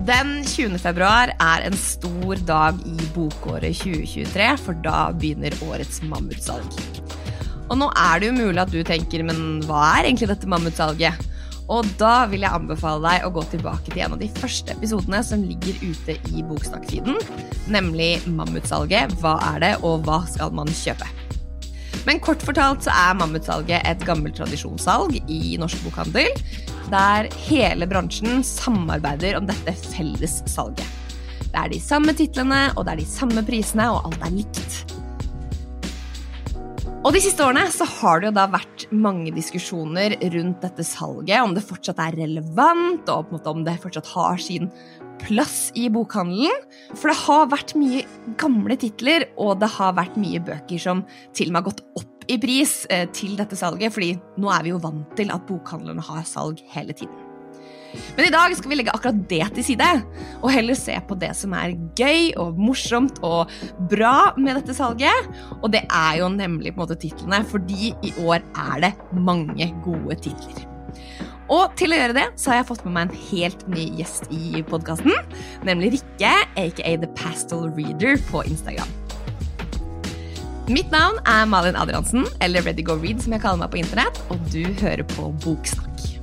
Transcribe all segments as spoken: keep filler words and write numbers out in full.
Den tjuende februar er en stor dag i bokåret tjue tjuetre, for da begynner årets mammutsalg. Og nå er det jo mulig at du tenker, men hva er egentlig dette mammutsalget? Og da vil jeg anbefale deg å gå tilbake til en av de første episodene som ligger ute i Boksnakk-feeden, nemlig mammutsalget, hva er det, og hva skal man kjøpe? Men kort fortalt så er mammutsalget et gammelt tradisjonssalg i Norsk Bokhandel, der hele bransjen samarbeider om dette felles salget. Det er de samme titlene, og det er de samme prisene, og alt er likt. Og de siste årene så har det jo da vært mange diskusjoner rundt dette salget, om det fortsatt er relevant, og på en måte om det fortsatt har sin plass i bokhandelen. For det har vært mye gamle titler, og det har vært mye bøker som til og med har gått opp i pris eh, til dette salget, fordi nå er vi jo vant til at bokhandlerne har salg hele tiden. Men i dag skal vi legge akkurat det til side, og heller se på det som er gøy og morsomt og bra med dette salget, og det er jo nemlig på en måte titlene, fordi i år er det mange gode titler. Og til å gjøre det, så har jeg fått med meg en helt ny gjest i podcasten, nemlig Rikke, aka The Pastel Reader på Instagram. Mitt navn er Malin Adriansen, eller Ready Go Read som jeg kaller meg på internett, og du hører på Boksnakk.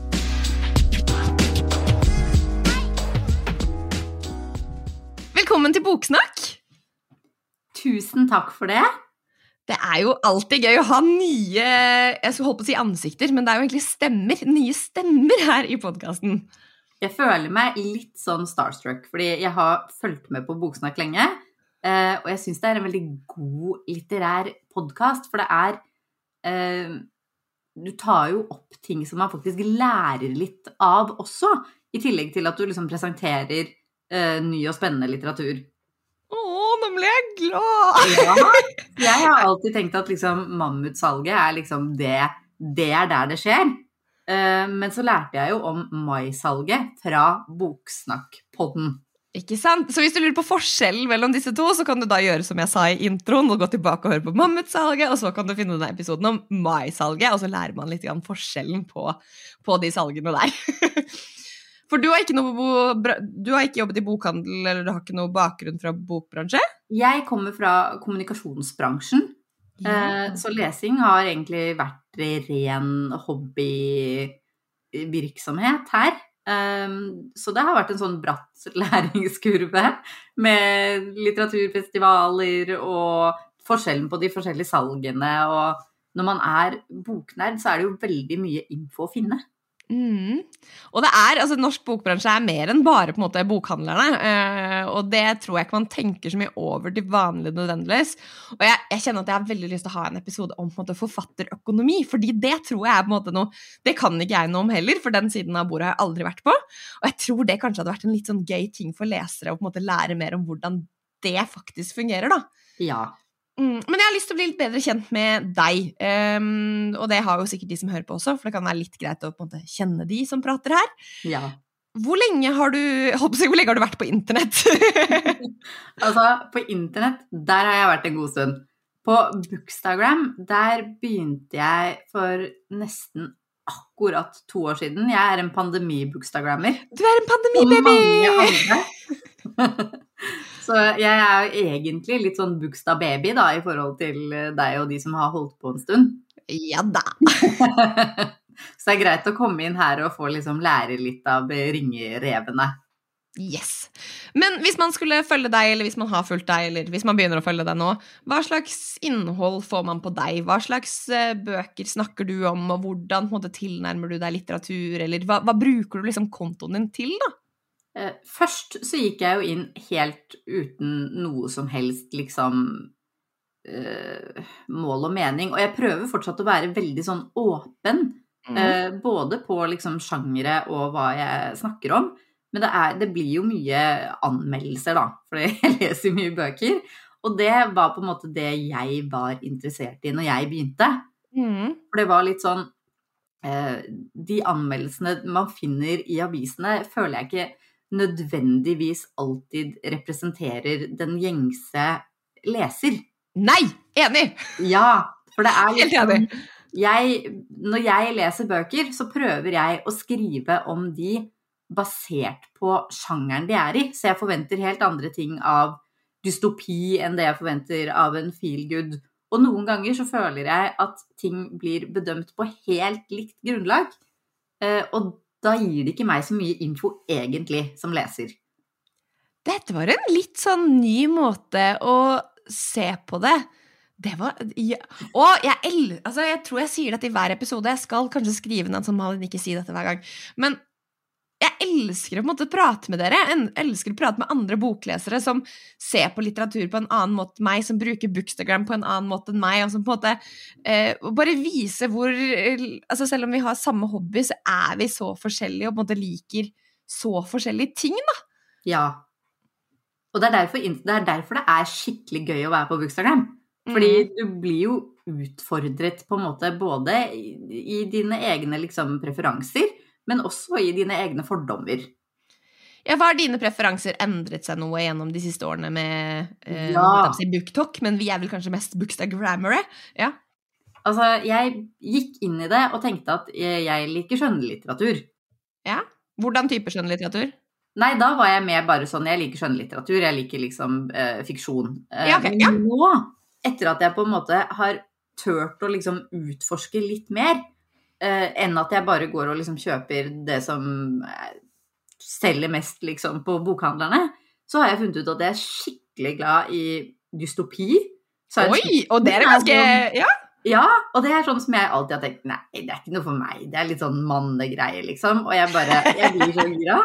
Velkommen til Boksnakk! Tusen takk for det. Det er jo alltid gøy å ha nye, jeg skulle holde på å si ansikter, men det er jo egentlig stemmer, nye stemmer her i podcasten. Jeg føler meg litt sånn starstruck, fordi jeg har fulgt med på Boksnakk lenge, og jeg synes det er en veldig god litterær podcast, for det er, du tar jo opp ting som man faktisk lærer litt av også, i tillegg til at du liksom presenterer Uh, ny og spennende litteratur. Åh, nå ble jeg glad! Ja, jeg har alltid tenkt at liksom, mammutsalget er liksom det, det er der det skjer. Uh, men så lærte jeg jo om maisalget fra Boksnakk-podden. Ikke sant? Så hvis du lurer på forskjellen mellom disse to, så kan du da gjøre som jeg sa i introen, og gå tilbake og høre på mammutsalget, og så kan du finne denne episoden om maisalget, og så lærer man litt grann forskjellen på, på de salgene der. For du har, ikke noe, du har ikke jobbet i bokhandel, eller du har ikke noe bakgrunn fra bokbransje? Jeg kommer fra kommunikasjonsbransjen, ja. Så lesing har egentlig vært ren hobbyvirksomhet her. Så det har vært en sånn bratt læringskurve med litteraturfestivaler og forskjellen på de forskjellige salgene. Og når man er boknerd, så er det jo veldig mye info å finne. Mm. Og det er, altså norsk bokbransje er mer enn bare på en måte bokhandlerne, uh, og det tror jeg ikke man tenker så mye over til vanlig nødvendigvis, og jeg, jeg kjenner at jeg har veldig lyst til å ha en episode om på en måte forfatterøkonomi, fordi det tror jeg er på en måte noe, det kan ikke jeg noe om heller, for den siden av bordet har jeg aldri vært på, og jeg tror det kanskje hadde vært en litt sånn gøy ting for lesere å på en måte lære mer om hvordan det faktisk fungerer da. Ja. Mm, men jeg har lyst til å bli litt bedre kjent med deg, um, og det har jo sikkert de som hører på også, for det kan være litt greit å på en måte kjenne de som prater her. Ja. Hvor lenge har du, håper jeg, hvor lenge har du vært på internett? Altså, på internett, der har jeg vært en god stund. På Bookstagram, der begynte jeg for nesten akkurat to år siden. Jeg er en pandemi-bookstagrammer. Du er en pandemi-baby! Og mange andre. Så jeg er jo egentlig litt sånn Booksta-baby da, i forhold til deg og de som har holdt på en stund. Ja da! Så det er greit å komme inn her og få liksom lære litt av ringerevene. Yes. Men hvis man skulle følge deg, eller hvis man har fulgt deg, eller hvis man begynner å følge deg nå, hva slags innhold får man på deg? Hva slags bøker snakker du om, og hvordan på en måte, tilnærmer du deg litteratur, eller hva, hva bruker du liksom kontoen din til da? Først så gikk jeg jo inn helt uten noe som helst liksom uh, mål og mening, og jeg prøver fortsatt å være veldig sånn åpen, mm. uh, både på liksom sjangere og hva jeg snakker om, men det, er, det blir jo mye anmeldelser da, for jeg leser mye bøker, og det var på en måte det jeg var interessert i når jeg begynte, mm. for det var litt sånn, uh, de anmeldelsene man finner i avisene føler jeg ikke nødvendigvis alltid representerer den gjengse leser. Nei, enig! Ja, for det er helt enig. Jeg, når jeg leser bøker, så prøver jeg å skrive om de basert på sjangeren de er i. Så jeg forventer helt andre ting av dystopi enn det jeg forventer av en feel-good. Og noen ganger så føler jeg at ting blir bedømt på helt likt grunnlag. Og da gir det ikke meg så mye info egentlig som leser. Dette var en litt sånn ny måte å se på det. Det var, ja. Og jeg, el, altså jeg tror jeg sier dette i hver episode. Jeg skal kanskje skrive ned som Malin, ikke si dette hver gang. Men jeg elsker å på en måte prate med dere. Jeg elsker å prate med andre boklesere som ser på litteratur på en annen måte enn meg, som bruker Bookstagram på en annen måte enn meg, og som på en måte eh, bare vise hvor, altså selv om vi har samme hobby, så er vi så forskjellige og på en måte liker så forskjellige ting, da. Ja. Og det er derfor det er, derfor det er skikkelig gøy å være på Bookstagram. Fordi du blir jo utfordret på en måte både i, i dine egne liksom, preferanser, men også i dine egne fordommer. Ja, hva har dine preferanser endret seg noe gjennom de siste årene med eh, ja. BookTok, men vi er vel kanskje mest Bookstagrammere? Ja. Altså, jeg gikk inn i det og tenkte at jeg liker skjønnlitteratur. Ja? Hvordan type skjønnlitteratur? Nei, da var jeg med bare sånn, jeg liker skjønnlitteratur, jeg liker liksom eh, fiksjon. Eh, ja, okay, ja. Men nå, etter at jeg på en måte har tørt å liksom utforske litt mer, eh, enn at jeg bare går og liksom kjøper det som selger mest liksom på bokhandlerne, så har jeg funnet ut at jeg er skikkelig glad i dystopi. Så Oi, og det er ganske, ja. Ja, og det er sånn som jeg alltid har tenkt, nei, det er ikke noe for meg, det er litt sånn mannegreie liksom, og jeg bare, jeg blir så gira.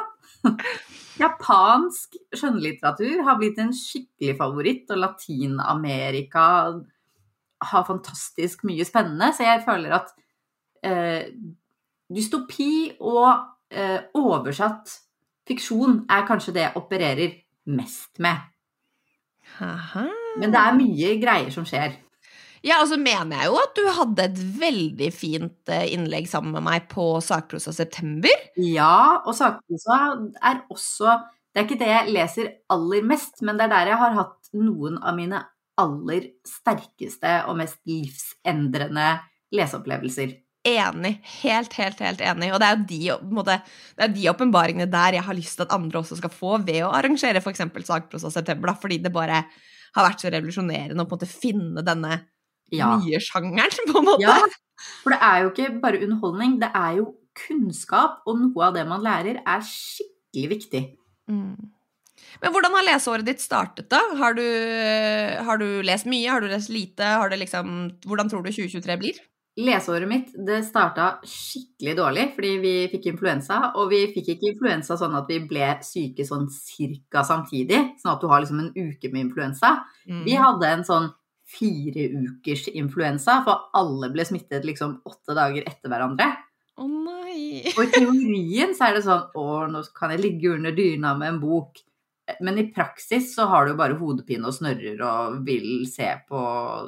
Japansk skjønnlitteratur har blitt en skikkelig favoritt, og Latin-Amerika har fantastisk mye spennende, så jeg føler at eh, dystopi og eh, oversatt fiksjon er kanskje det jeg opererer mest med. Aha. Men det er mye greier som skjer. Ja, og så mener jeg jo at du hadde et veldig fint innlegg sammen med meg på Sakprosa September. Ja, og Sakprosa er også, det er ikke det jeg leser aller mest, men det er der jeg har hatt noen av mine aller sterkeste og mest livsendrende leseopplevelser. Enig, helt, helt, helt enig. Og det er jo de, på en måte, det er de åpenbaringene der jeg har lyst til at andre også skal få ved å arrangere for eksempel Sakprosa September, fordi det bare har vært så revolusjonerende å på en måte finne denne ja. nye sjangeren, på en måte. Ja, for det er jo ikke bare underholdning, det er jo kunnskap, og noe av det man lærer er skikkelig viktig. Mm. Men hvordan har leseåret ditt startet da? Har du, har du lest mye? Har du lest lite? Har det liksom, hvordan tror du tjue tjuetre blir? Leseåret mitt, det startet skikkelig dårlig, fordi vi fikk influensa, og vi fikk ikke influensa sånn at vi ble syke sånn cirka samtidig, sånn at du har liksom en uke med influensa. Mm. Vi hadde en sånn fire ukers influensa, for alle ble smittet liksom åtte dager etter hverandre. Å oh, nei! Og i teorien så er det sånn, å, nå kan jeg ligge under dyna med en bok. Men i praksis så har du bare hodepine og snørrer og vil se på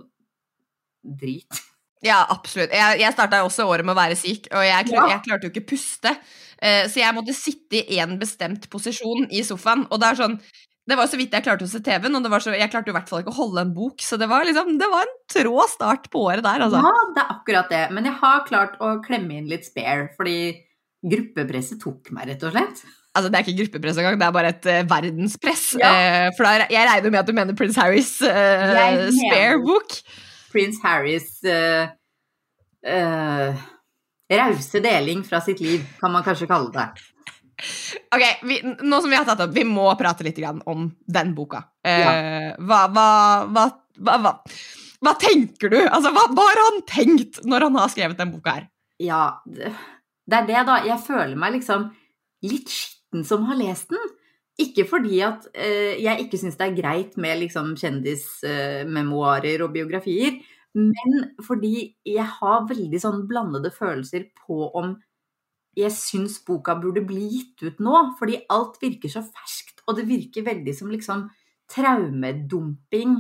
drit. Ja, absolutt. Jeg, jeg startet også året med å være syk, og jeg, klar, jeg klarte jo ikke puste. Så jeg måtte sitte i en bestemt posisjon i sofaen, og det er sånn, det var så vidt jeg klarte å se T V-en, og det var så, jeg klarte jo i hvert fall ikke å holde en bok, så det var liksom, det var en trå start på året der, altså. Ja, det er akkurat det, men jeg har klart å klemme inn litt spare, fordi gruppepresset tok meg rett og slett. Altså, det er ikke gruppepress engang, det er bare et uh, verdenspress, ja. uh, for da, jeg regner med at du mener Prince Harrys uh, spare-bok. Prince Harrys uh, uh, rause deling fra sitt liv, kan man kanskje kalle det. Ok, vi, nå som vi har tatt opp, vi må prate litt grann om den boka. Ja. Uh, hva, hva, hva, hva, hva, hva tenker du? Altså, hva, hva har han tenkt når han har skrevet den boka her? Ja, det, det er det da. Jeg føler meg liksom litt skitten som har lest den. Ikke fordi at uh, jeg ikke synes det er greit med liksom kjendismemoarer uh, og biografier, men fordi jeg har veldig sånn blandede følelser på om jeg synes boka burde bli gitt ut nå, fordi alt virker så ferskt, og det virker veldig som liksom traumedumping,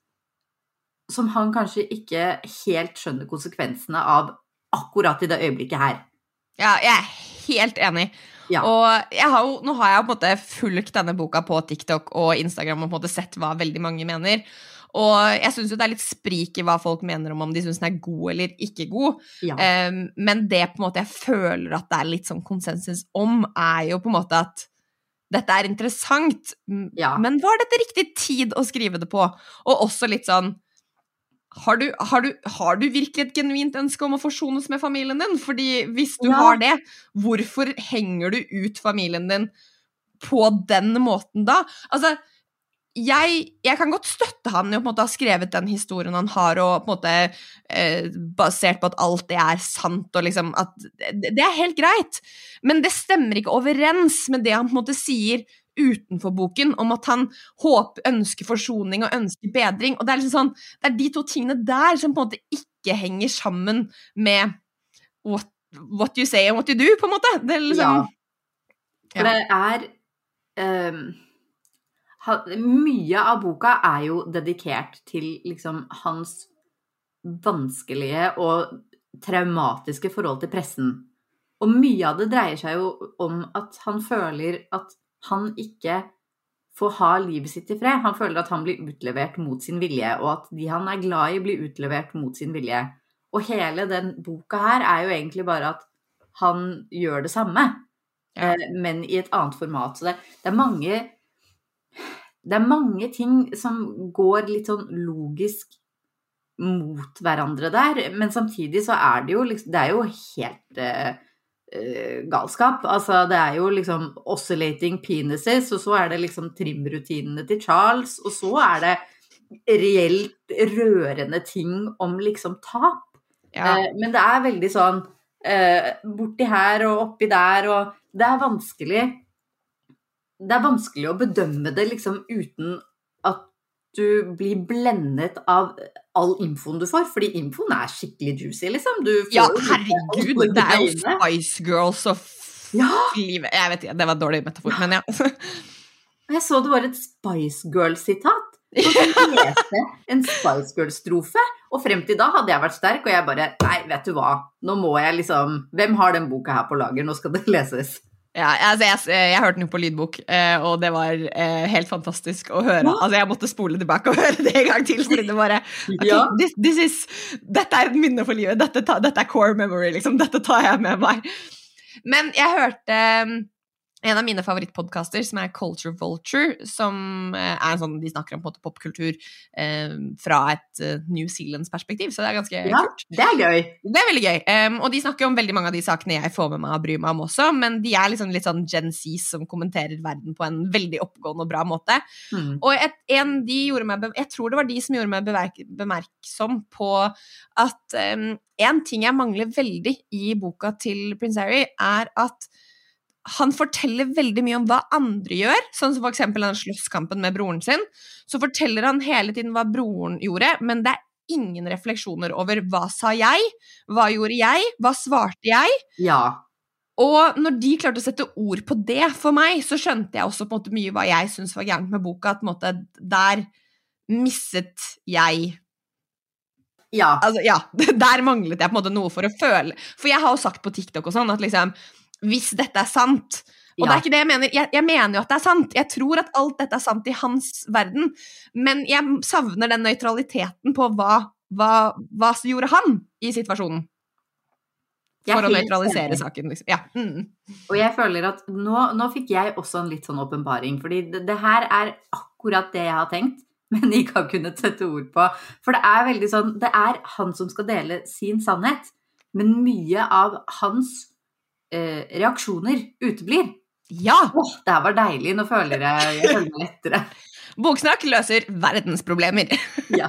som han kanskje ikke helt skjønner konsekvensene av akkurat i det øyeblikket her. Ja, jeg er helt enig. Ja. Og jeg har jo, nå har jeg på en måte fulgt denne boka på TikTok og Instagram og på en måte sett hva veldig mange mener. Og jeg synes jo det er litt sprik i hva folk mener om om de synes den er god eller ikke god. Ja. Um, men det på en måte jeg føler at det er litt sånn konsensus om, er jo på en måte at dette er interessant, Ja. men var dette riktig tid å skrive det på? Og også litt sånn, har du, har du, har du virkelig et genuint ønske om å forsones med familien din? Fordi hvis du Ja. har det, hvorfor henger du ut familien din på den måten da? Altså, Jeg, jeg kan godt støtte han i å på en måte ha skrevet den historien han har, og på en måte eh, basert på at alt det er sant, og liksom at det, det er helt greit, men det stemmer ikke overens med det han på en måte sier utenfor boken, om at han håper, ønsker forsoning og ønsker bedring, og det er liksom sånn, det er de to tingene der som på en måte ikke henger sammen med what, what you say and what you do, på en måte. Det er liksom... Ja, for det er... Um Mye av boka er jo dedikert til liksom hans vanskelige og traumatiske forhold til pressen. Og mye av det dreier seg jo om at han føler at han ikke får ha livet sitt i fred. Han føler at han blir utlevert mot sin vilje, og at de han er glad i blir utlevert mot sin vilje. Og hele den boka her er jo egentlig bare at han gjør det samme, ja. Men i et annet format. Så det, det er mange... Det er mange ting som går litt sånn logisk mot hverandre der, men samtidig så er det jo, liksom, det er jo helt uh, galskap. Altså, det er jo liksom oscillating penises, og så er det liksom trimrutinene til Charles, og så er det reelt rørende ting om liksom tap. Ja. Uh, men det er veldig sånn uh, borti her og oppi der, og det er vanskelig... Det er vanskelig å bedømme det liksom uten at du blir blendet av all infoen du får, fordi infoen er skikkelig juicy, liksom. Du får ja, herregud, det er jo Spice Girls og ja. Livet. Jeg vet ikke, det var et dårlig metafor, men ja. Jeg så det var et Spice Girls-sitat. Jeg leste en Spice Girls-strofe, og frem til da hadde jeg vært sterk, og jeg bare, nei, vet du hva, nå må jeg liksom, hvem har den boka her på lager, nå skal det leses. Ja, altså jeg, jeg hørte den jo på lydbok, og det var helt fantastisk å høre. Altså jeg måtte spole tilbake og høre det en gang til, fordi det bare, okay, ja. this, this is, dette er et minne for livet, dette, ta, dette er core memory, liksom, dette tar jeg med meg. Men jeg hørte en av mine favorittpodcaster, som er Culture Vulture, som er en sånn, de snakker om på en måte popkultur eh, fra et uh, New Zealands perspektiv, så det er ganske ja, kult. Det er gøy. Det er veldig gøy, um, og de snakker om veldig mange av de sakene jeg får med meg og bryr meg om også, men de er liksom litt sånn Gen Z som kommenterer verden på en veldig oppgående og bra måte. Mm. Og et, en, de gjorde meg, jeg tror det var de som gjorde meg bemerk, bemerksom på at um, en ting jeg mangler veldig i boka til Prince Harry er at han forteller veldig mye om hva andre gjør, sånn som for eksempel den slåsskampen med broren sin, så forteller han hele tiden hva broren gjorde, men det er ingen refleksjoner over hva sa jeg, hva gjorde jeg, hva svarte jeg. Ja. Og når de klarte å sette ord på det for meg, så skjønte jeg også på en måte mye hva jeg synes var gærent med boka, at på en måte der misset jeg. Ja. Altså, ja, der manglet jeg på en måte noe for å føle, for jeg har jo sagt på TikTok og sånn, at liksom, hvis dette er sant, og ja. Det er ikke det jeg mener, jeg, jeg mener jo at det er sant, jeg tror at alt dette er sant i hans verden, men jeg savner den nøytraliteten på hva, hva, hva gjorde han i situasjonen, for å nøytralisere saken, liksom. Ja. Mm. Og jeg føler at nå, nå fikk jeg også en litt sånn åpenbaring, fordi det, det her er akkurat det jeg har tenkt, men ikke har kunnet sette ord på, for det er veldig sånn, det er han som skal dele sin sannhet, men mye av hans Eh, reaksjoner uteblir. Ja! Åh, det her var deilig, nå føler jeg, jeg føler meg lettere. Boksnakk løser verdens problemer. Ja.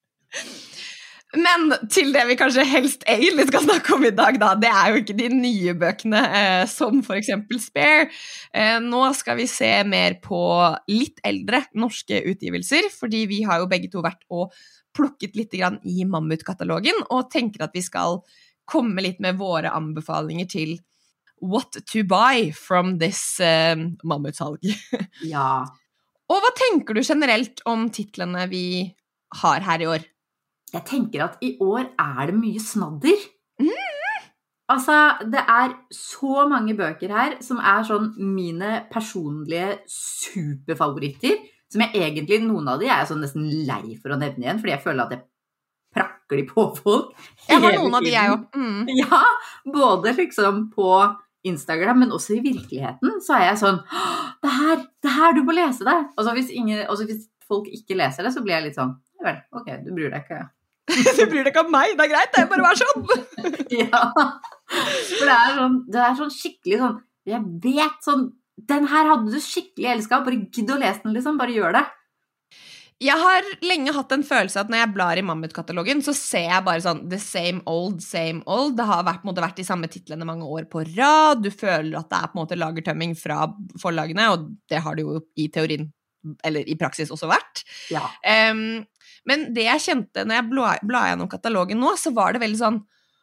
Men til det vi kanskje helst egentlig skal snakke om i dag da, det er jo ikke de nye bøkene, eh, som for eksempel Spare. Eh, nå skal vi se mer på litt eldre norske utgivelser, fordi vi har jo begge to vært og plukket litt grann i Mammut-katalogen, og tenker at vi skal komme litt med våre anbefalinger til what to buy from this uh, mammutsalg. Ja. Og hva tenker du generelt om titlene vi har her i år? Jeg tenker at i år er det mye snadder. Mm. Altså, det er så mange bøker her som er sånn mine personlige superfavoritter, som jeg egentlig, noen av de er jeg sånn nesten lei for å nevne igjen, fordi jeg føler at jeg prakker de på folk. Jeg har noen av de jeg jo. Mm. Ja, både liksom på Instagram, men også i virkeligheten, så er jeg sånn, det her, det her du må lese det. Og så hvis, ingen, og så hvis folk ikke leser det, så blir jeg litt sånn, vel, ok, du bryr deg ikke. Du bryr deg ikke om meg, det er greit, det er bare å være sånn. Ja, for det er sånn, det er sånn skikkelig sånn, jeg vet sånn, den her hadde du skikkelig elsket, bare gidd å lese den liksom, bare gjør det. Jeg har lenge hatt en følelse at når jeg blar i Mammut-katalogen, så ser jeg bare sånn, the same old, same old. Det har vært, på en måte, vært de samme titlene mange år på rad. Du føler at det er på en måte lagertømming fra forlagene, og det har det jo i teorien, eller i praksis også vært. Ja. Um, men det jeg kjente når jeg bla, bla gjennom katalogen nå, så var det veldig sånn,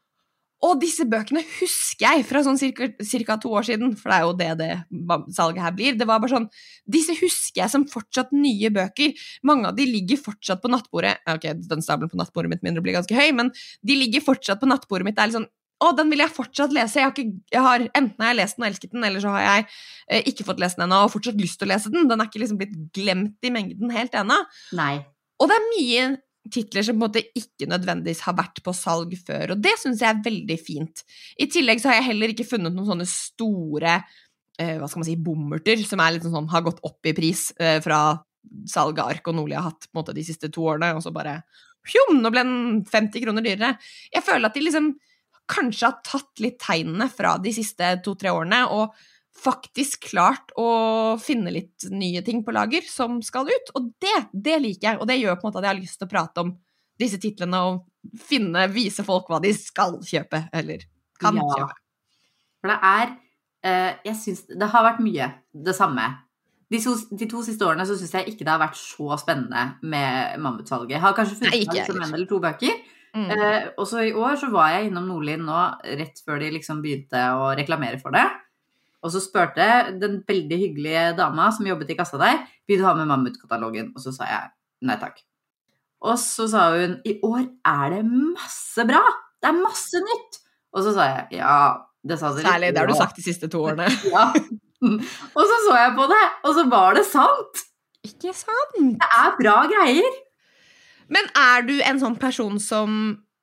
og disse bøkene husker jeg fra sånn cirka, cirka to år siden, for det er jo det det salget her blir. Det var bare sånn, disse husker jeg som fortsatt nye bøker. Mange av de ligger fortsatt på nattbordet. Ok, den stabelen på nattbordet mitt mindre blir ganske høy, men de ligger fortsatt på nattbordet mitt. Det er litt sånn, å, den vil jeg fortsatt lese. Jeg har ikke, jeg har, enten har jeg lest den og elsket den, eller så har jeg eh, ikke fått lest den ennå, og fortsatt lyst til å lese den. Den er ikke liksom blitt glemt i mengden helt ennå. Nei. Og det er mye titler som på en måte ikke nødvendigvis har vært på salg før, og det synes jeg er veldig fint. I tillegg så har jeg heller ikke funnet noen sånne store, eh, hva skal man si, bommerter, som er litt sånn, har gått opp i pris eh, fra salget Ark og Nordli har hatt på en måte de siste to årene, og så bare, fjom, nå ble den femti kroner dyrere. Jeg føler at de liksom kanskje har tatt litt tegnene fra de siste to-tre årene, og faktisk klart å finne litt nye ting på lager som skal ut, og det, det liker jeg, og det gjør på en måte at jeg har lyst til å prate om disse titlene og finne, vise folk hva de skal kjøpe, eller kan ja. kjøpe. For det er, eh, jeg synes det har vært mye det samme. De to, de to siste årene så synes jeg ikke det har vært så spennende med Mammut-salget. Jeg har kanskje funnet Nei, liksom en eller to bøker, mm. eh, og så i år så var jeg innom Nordli nå, rett før de liksom begynte å reklamere for det. Og så spørte den veldig hyggelige dama som jobbet i kassa der, vil du ha med Mammut-katalogen? Og så sa jeg, nei takk. Og så sa hun, i år er det masse bra. Det er masse nytt. Og så sa jeg, ja, det sa dere. Særlig, det har du sagt de siste to årene. Ja. Og så så jeg på det, og så var det sant. Ikke sant? Det er bra greier. Men er du en sånn person som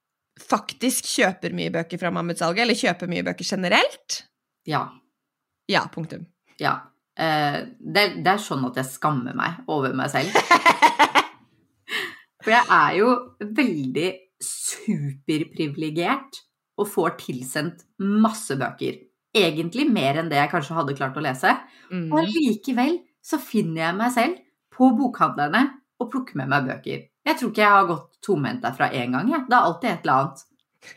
faktisk kjøper mye bøker fra Mammut-salget, eller kjøper mye bøker generelt? Ja. Ja, punktum. Ja, eh, det, det er sånn at jeg skammer meg over meg selv. For jeg er jo veldig superprivilegert og får tilsendt masse bøker. Egentlig mer enn det jeg kanskje hadde klart å lese. Mm. Og likevel så finner jeg meg selv på bokhandlerne og plukker med meg bøker. Jeg tror ikke jeg har gått tomhendt derfra en gang. Jeg. Det er alltid et eller annet.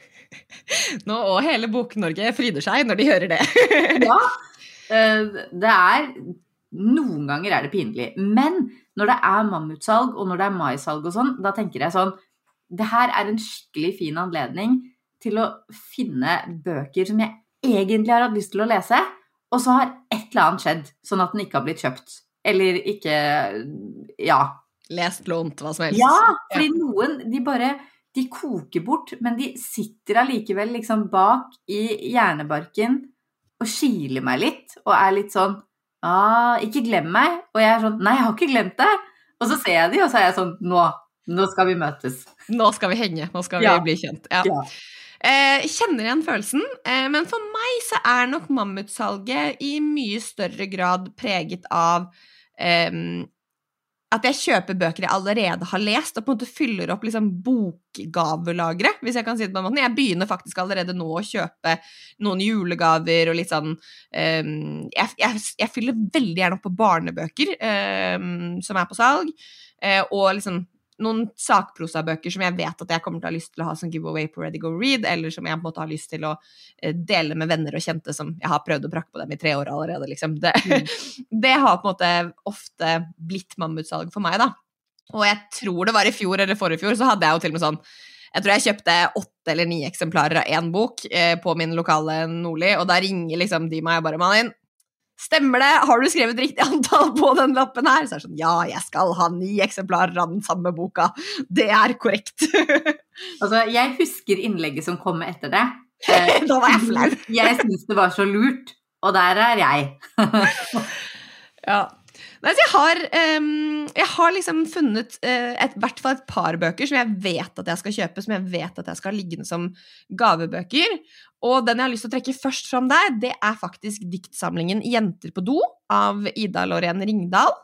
Nå, og hele Bok-Norge fryder seg når de hører det. Ja, det er, noen ganger er det pinlig, men når det er mammutsalg og når det er maisalg og sånn, da tenker jeg sånn, det her er en skikkelig fin anledning til å finne bøker som jeg egentlig har hatt lyst til å lese, og så har et eller annet skjedd, sånn at den ikke har blitt kjøpt, eller ikke, ja. Lest, lånt, hva som helst. Ja, fordi ja. Noen, de bare, de koker bort, men de sitter allikevel liksom bak i hjernebarken, og kiler meg litt, og er litt sånn, ah, ikke glem meg, og jeg er sånn, nei, jeg har ikke glemt det, og så ser jeg de, og så er jeg sånn, nå, nå skal vi møtes. Nå skal vi henge, nå skal ja. vi bli kjent. Ja. Ja. Eh, kjenner igjen følelsen, eh, men for meg så er nok mammutsalget i mye større grad preget av eh, at jeg kjøper bøker jeg allerede har lest, og på en måte fyller opp liksom bokgavelagre, hvis jeg kan si det på en måte. Jeg begynner faktisk allerede nå å kjøpe noen julegaver, og litt sånn, um, jeg, jeg, jeg fyller veldig gjerne opp på barnebøker, um, som er på salg, uh, og liksom noen sakprosabøker som jeg vet at jeg kommer til å ha lyst til å ha som giveaway på Ready Go Read, eller som jeg på en måte har lyst til å uh, dele med venner og kjente som jeg har prøvd å prakke på dem i tre år allerede, liksom. Det, mm. det har på en måte ofte blitt mammutsalg for meg, da. Og jeg tror det var i fjor eller forrige fjor, så hadde jeg jo til og med sånn, jeg tror jeg kjøpte åtte eller ni eksemplarer av en bok eh, på min lokale Nordli, og da ringer liksom de meg bare, Malin, stemmer det? Har du skrevet riktig antall på den lappen her? Så er det sånn, ja, jeg skal ha ni eksemplarer av den samme boka. Det er korrekt. Altså, jeg husker innlegget som kom etter det. Da var jeg flau. Jeg synes det var så lurt, og der er jeg. Ja. Nei, så jeg har, um, jeg har liksom funnet uh, et, hvert fall et par bøker som jeg vet at jeg skal kjøpe, som jeg vet at jeg skal liggende som gavebøker. Og den jeg har lyst til å trekke først fram der, det er faktisk diktsamlingen Jenter på do av Ida Lorén Ringdal.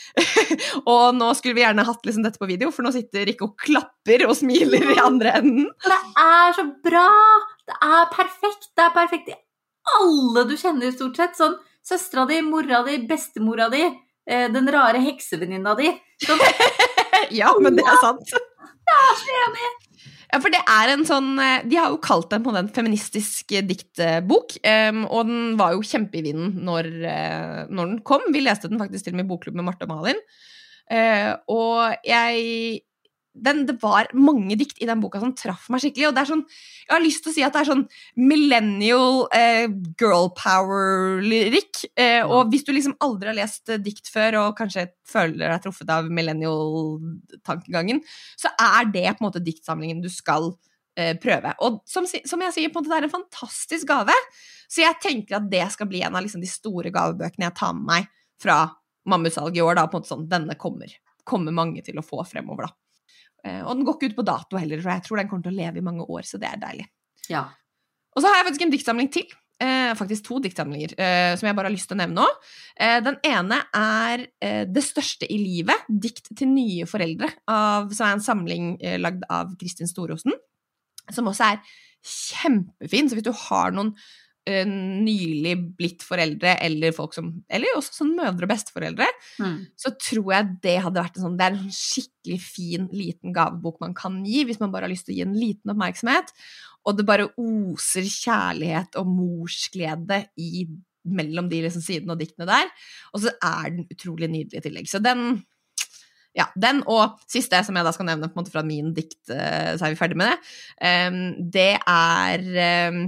Og nå skulle vi gjerne hatt liksom dette på video, for nå sitter Rikke og klapper og smiler i andre enden. Det er så bra! Det er perfekt! Det er perfekt i alle du kjenner stort sett. Sånn søstera di, mora di, bestemora di, den rare heksevenninna di. Sånn. Ja, men det er sant. Det er så enig. Ja, for det er en sånn, de har jo kalt den på den feministisk diktbok, um, og den var jo kjempe i vinden når, uh, når den kom. Vi leste den faktisk til og med i bokklubb med Marte og Malin. Uh, og jeg, den, det var mange dikt i den boka som traff meg skikkelig, og det er sånn, jeg har lyst til å si at det er sånn millennial uh, girl power-lyrikk, uh, og hvis du liksom aldri har lest dikt før, og kanskje føler deg truffet av millennial-tankegangen, så er det på en måte diktsamlingen du skal uh, prøve. Og som, som jeg sier, på en måte, det er en fantastisk gave, så jeg tenker at det skal bli en av liksom, de store gavebøkene jeg tar med meg fra Mammutsalget i år, da, på en måte sånn, denne kommer, kommer mange til å få fremover, da. Og den går ikke ut på dato heller, for jeg tror den kommer til å leve i mange år, så det er deilig. Ja. Og så har jeg faktisk en diktsamling til, eh, faktisk to diktsamlinger, eh, som jeg bare har lyst til å nevne nå. Eh, den ene er eh, Det største i livet, dikt til nye foreldre, av, som er en samling eh, lagd av Kristin Storosen, som også er kjempefin, så hvis du har noen eh, nylig blitt foreldre, eller folk som, eller også sånn mødre og besteforeldre, mm. så tror jeg det hadde vært en sånn, det er en skikkelig fin, liten gavebok man kan gi, hvis man bare har lyst til å gi en liten oppmerksomhet, og det bare oser kjærlighet og morsglede i, mellom de liksom sidene og diktene der, og så er den utrolig nydelig i tillegg. Så den, ja, den og siste som jeg da skal nevne på en måte fra min dikt, så er vi ferdig med det, um, det er... Um,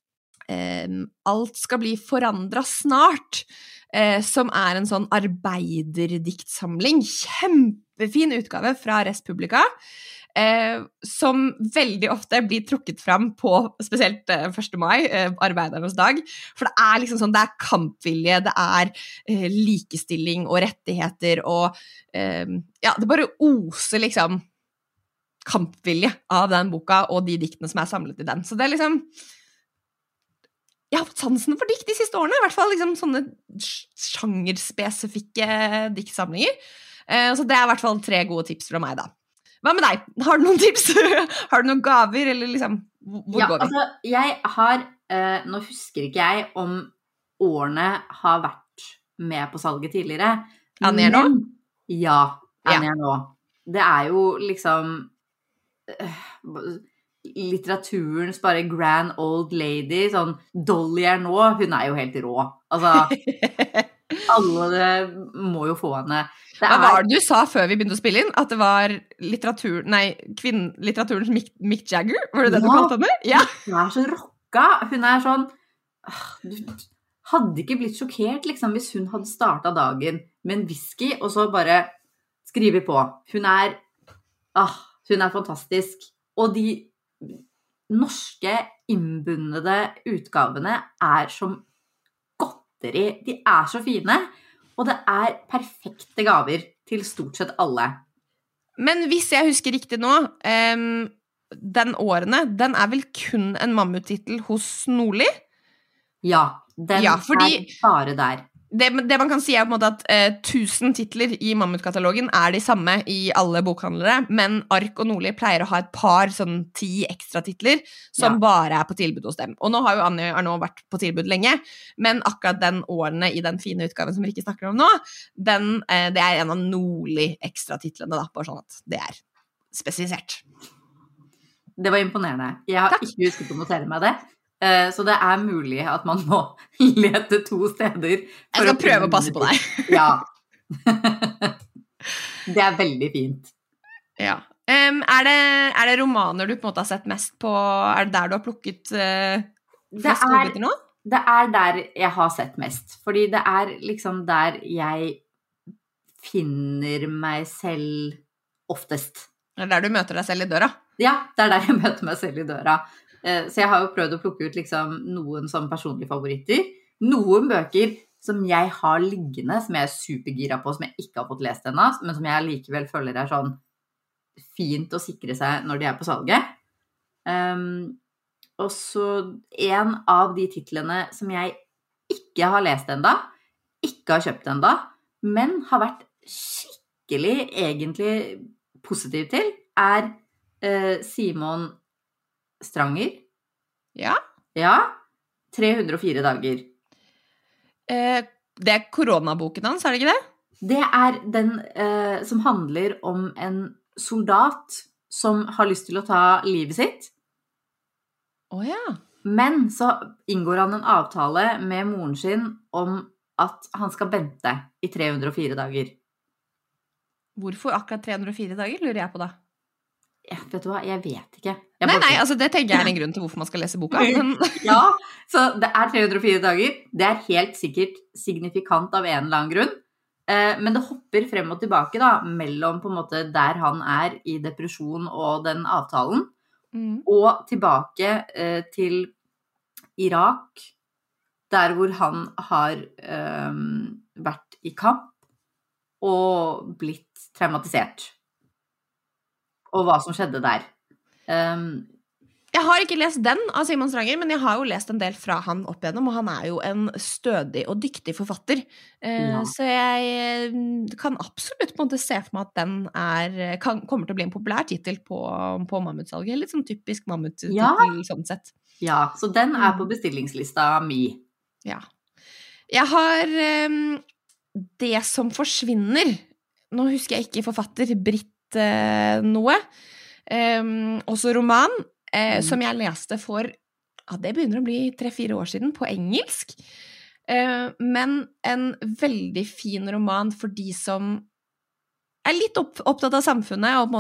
Um, Alt skal bli forandret snart, uh, som er en sånn arbeiderdiktsamling, kjempefin utgave fra Respublika, uh, som veldig ofte blir trukket fram på spesielt uh, første mai, uh, arbeidernes dag, for det er liksom sånn, det er kampvilje, det er uh, likestilling og rettigheter, og uh, ja, det bare oser liksom kampvilje av den boka, og de diktene som er samlet i den, så det er liksom jeg har fått sansen for dikt de siste årene, i hvert fall liksom sånne sjangerspesifikke diktsamlinger. Eh, så det er i hvert fall tre gode tips fra meg da. Hva med deg? Har du noen tips? Har du noen gaver, eller liksom, hvor ja, går vi? Altså, jeg har, eh, nå husker ikke jeg om årene har vært med på salget tidligere. Annie er nå? Ja, Annie ja. er nå. Det er jo liksom... Øh, litteraturens bare grand old lady, sånn Dolly er nå, hun er jo helt rå. Altså, alle må jo få henne. Det Hva var det du sa før vi begynte å spille inn? At det var litteratur, nei, kvinn, litteraturens Mick, Mick Jagger? Var det det ja, du kalte henne? Ja, hun er så rocka. Hun er sånn, du hadde ikke blitt sjokkert liksom, hvis hun hadde startet dagen med en whisky, og så bare skrive på. Hun er, ah, hun er fantastisk. Og de norske innbundede utgavene er som godteri. De er så fine, og det er perfekte gaver til stort sett alle. Men hvis jeg husker riktig nå, um, den årene, den er vel kun en mammuttitel hos Nordli? Ja, den ja, fordi... er bare der. Det, det man kan si er på en måte at eh, tusen titler i Mammutkatalogen er de samme i alle bokhandlere, men Ark og Nordli pleier å ha et par sånn ti ekstra titler som ja. Bare er på tilbud hos dem. Og nå har jo Annie Arnaud vært på tilbud lenge, men akkurat den årene i den fine utgaven som vi ikke snakker om nå, den, eh, det er en av Nordli ekstra titlene da, bare sånn at det er spesifisert. Det var imponerende. Jeg har Takk. Ikke husket å notere meg det. Så det er mulig at man må lete to steder. Jeg skal å prøve å passe på deg. Ja. Det er veldig fint. Ja. Um, er, det, er det romaner du på en måte har sett mest på? Er det der du har plukket uh, flest godbiter nå? Det er der jeg har sett mest. Fordi det er liksom der jeg finner meg selv oftest. Det er der du møter deg selv i døra? Ja, det er der jeg møter meg selv i døra. Så jeg har jo prøvd å plukke ut liksom noen som personlige favoritter. Noen bøker som jeg har liggende, som jeg er supergira på, som jeg ikke har fått lest ennå, men som jeg likevel føler er sånn fint å sikre seg når de er på salget. Um, og så en av de titlene som jeg ikke har lest enda, ikke har kjøpt enda, men har vært skikkelig egentlig positiv til, er uh, Simon Stranger. Ja. Ja, tre hundre og fire dager. Eh, det er koronaboken hans, er det ikke det? Det er den uh, som handler om en soldat som har lyst til å ta livet sitt. Å ja. Men så inngår han en avtale med moren sin om at han skal vente i tre hundre og fire dager. Hvorfor akkurat tre hundre og fire dager, lurer jeg på da? Ja, vet du hva, jeg vet ikke. Jeg nei, bare... nei, altså det tenker jeg er en grunn til hvorfor man skal lese boka. Men... ja, så det er tre hundre og fire dager. Det er helt sikkert signifikant av en eller annen grunn. Men det hopper frem og tilbake da, mellom på en måte der han er i depresjon og den avtalen, mm. og tilbake eh, til Irak, der hvor han har eh, vært i kamp og blitt traumatisert. Og hva som skjedde der. Um, Jeg har ikke lest den av Simon Stranger, men jeg har jo lest en del fra han opp igjennom, og han er jo en stødig og dyktig forfatter. Ja. Så jeg kan absolutt på en måte se for meg at den er, kan, kommer til å bli en populær titel på, på Mammutsalget. Litt sånn typisk Mammut-titel, ja. Sånn sett. Ja, så den er på bestillingslista mi. Ja. Jeg har um, Det som forsvinner. Nå husker jeg ikke forfatter, Britt uh, noe. Um, også roman. Eh, mm. Som jeg leste for, ja, det begynner å bli tre-fire år siden, på engelsk. Eh, men en veldig fin roman for de som er litt opp, opptatt av samfunnet, og på en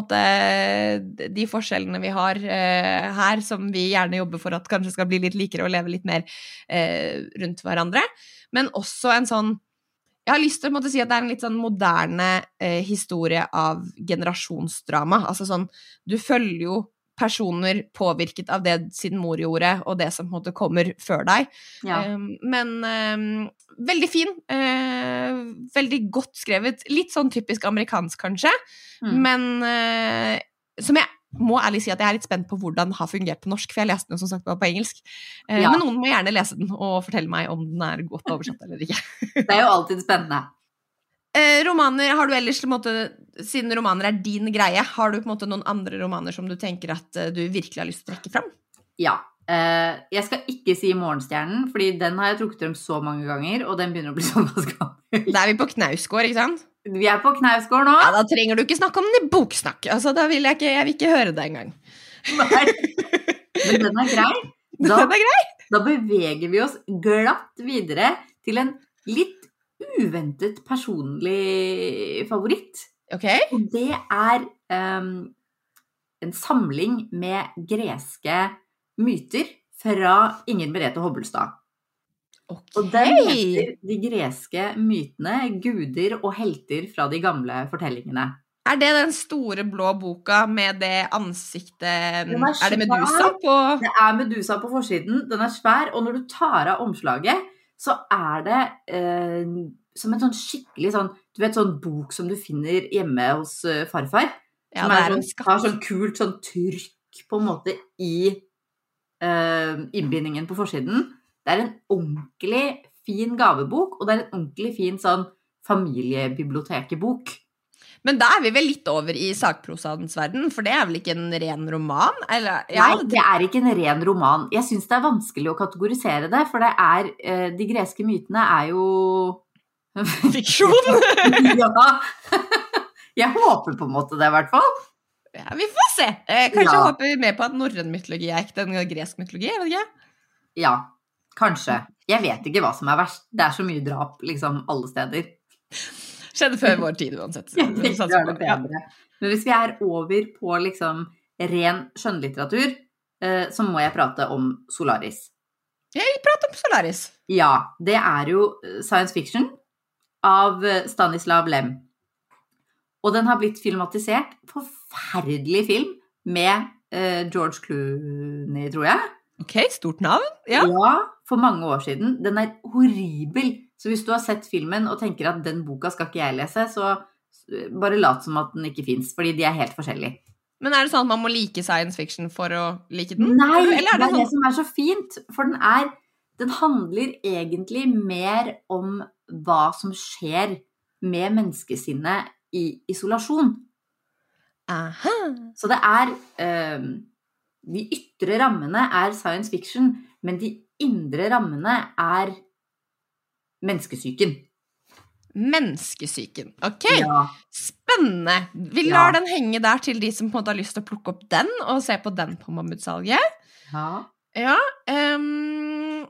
måte de forskjellene vi har eh, her, som vi gjerne jobber for at kanskje skal bli litt likere og leve litt mer eh, rundt hverandre. Men også en sånn, jeg har lyst til å måtte si at det er en litt sånn moderne eh, historie av generasjonsdrama. Altså sånn, du følger jo personer påvirket av det sin mor gjorde, og det som på en måte kommer før deg. Ja. Um, men um, veldig fin, uh, veldig godt skrevet, litt sånn typisk amerikansk kanskje, mm. men uh, som jeg må ærlig si at jeg er litt spent på hvordan den har fungert på norsk, for jeg leste den som sagt på engelsk. Uh, ja. Men noen må gjerne lese den og fortelle meg om den er godt oversatt eller ikke. Det er jo alltid spennende. Eh, romaner, har du ellers, på en måte, siden romaner er din greie, har du på en måte noen andre romaner som du tenker at uh, du virkelig har lyst til å trekke frem? Ja, eh, jeg skal ikke si Morgenstjernen, fordi den har jeg trukket frem så mange ganger, og den begynner å bli sånn hva skal. Da er vi på Knausgård, ikke sant? Vi er på Knausgård nå. Ja, da trenger du ikke snakke om den i boksnakk, altså da vil jeg ikke, jeg vil ikke høre det engang. Nei, men den er grei. Da, den er grei. Da beveger vi oss glatt videre til en litt uventet personlig favoritt. Ok. Og det er um, en samling med greske myter fra Inger Merete Hobbelstad. Okay. Og den heter De greske mytene, guder og helter fra de gamle fortellingene. Er det den store blå boka med det ansiktet? Er, er det Medusa på? Det er Medusa på forsiden. Den er svær, og når du tar av omslaget, så er det eh, som en sånn skikkelig sånn, du vet, sånn bok som du finner hjemme hos uh, farfar. Ja, som det er er sånn, har sånn kult sånn trykk på en måte i uh, innbindingen på forsiden. Det er en ordentlig fin gavebok, og det er en ordentlig fin sånn familiebibliotekebok. Men da er vi vel litt over i sakprosaens verden, for det er vel ikke en ren roman? Eller, ja. Nei, det er ikke en ren roman. Jeg synes det er vanskelig å kategorisere det, for det er, eh, de greske mytene er jo... Fiksjon? Ja. Jeg håper på en måte det i hvert fall. Ja, vi får se. Jeg kanskje ja. håper mer på at norrøn mytologi er ikke den gresk mytologi, jeg vet ikke. Ja, kanskje. Jeg vet ikke hva som er verst. Det er så mye drap, liksom, alle steder. Skjedde før vår tid, uansett. Jeg tenker det er det bedre. Men hvis vi er over på liksom ren skjønnlitteratur, så må jeg prate om Solaris. Jeg prater om Solaris. Ja, det er jo science fiction av Stanislav Lem. Og den har blitt filmatisert, forferdelig film, med George Clooney, tror jeg. Ok, stort navn, ja. Ja, for mange år siden. Den er horribel. Så hvis du har sett filmen og tenker at den boka skal ikke jeg lese, så bare lat som at den ikke finnes, fordi de er helt forskjellige. Men er det sånn at man må like science fiction for å like den? Nei, Eller er det, det er sånn? det som er så fint, for den er, den handler egentlig mer om hva som skjer med menneskesinnet i isolasjon. Aha. Så det er, eh, de ytre rammene er science fiction, men de indre rammene er menneskesyken. Menneskesyken. Ok, Ja. spennende. Vi Ja. lar den henge der til de som på en måte har lyst til å plukke opp den og se på den på mammutsalget. Ja. Ja, ehm,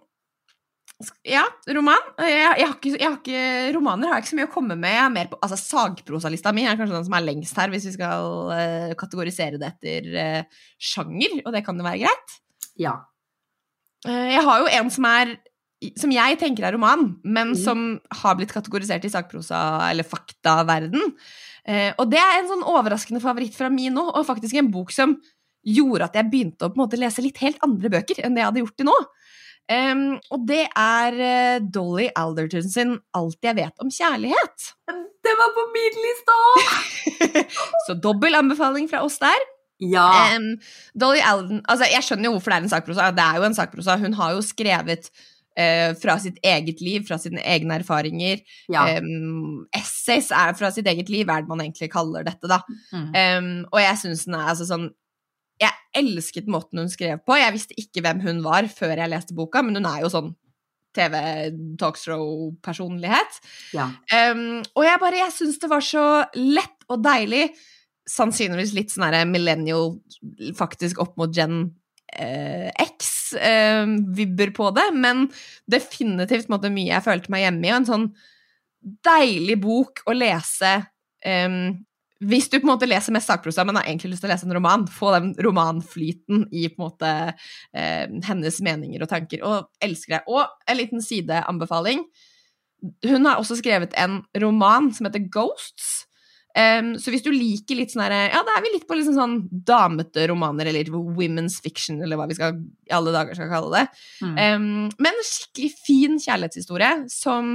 sk- ja, roman. Jeg, jeg, har ikke, jeg har ikke, romaner har jeg ikke så mye å komme med. Jeg er mer på, altså sagprosalista mi er kanskje den som er lengst her, hvis vi skal eh, kategorisere det etter eh, sjanger, og det kan jo være greit. Ja. Eh, jeg har jo en som er som jeg tenker er roman, men Mm. som har blitt kategorisert i sagprosa eller faktaverden. Eh, og det er en sånn overraskende favoritt fra min nå, og faktisk en bok som gjorde at jeg begynte å på en måte lese litt helt andre bøker enn det jeg hadde gjort til nå. Um, og det er eh, Dolly Alderton sin Alt jeg vet om kjærlighet. Det var på min liste! Så dobbel anbefaling fra oss der. Ja. Um, Dolly Alderton, altså jeg skjønner jo hvorfor det er en sagprosa. Det er jo en sagprosa. Hun har jo skrevet Uh, fra sitt eget liv, fra sine egne erfaringer. Ja. Um, essays er fra sitt eget liv, er det man egentlig kaller dette, da. Mm. Um, og jeg synes den er altså sånn Jeg elsket måten hun skrev på. Jeg visste ikke hvem hun var før jeg leste boka, men hun er jo sånn T V-talkshow-personlighet. Ja. Um, og jeg bare, jeg synes det var så lett og deilig, sannsynligvis litt sånn her millennial, faktisk opp mot Gen Eh, X eh, vibber på det, men definitivt måtte mye jeg følte meg hjemme i, og en sånn deilig bok å lese eh, hvis du på en måte leser mest sagprosa, men har egentlig lyst til å lese en roman, få den romanflyten i på en måte eh, hennes meninger og tanker, og elsker det. Og en liten sideanbefaling, hun har også skrevet en roman som heter Ghosts. Um, så hvis du liker litt sånn her, ja, da er vi litt på liksom sånn damete romaner, eller women's fiction, eller hva vi skal i alle dager skal kalle det. Mm. Um, men en skikkelig fin kjærlighetshistorie som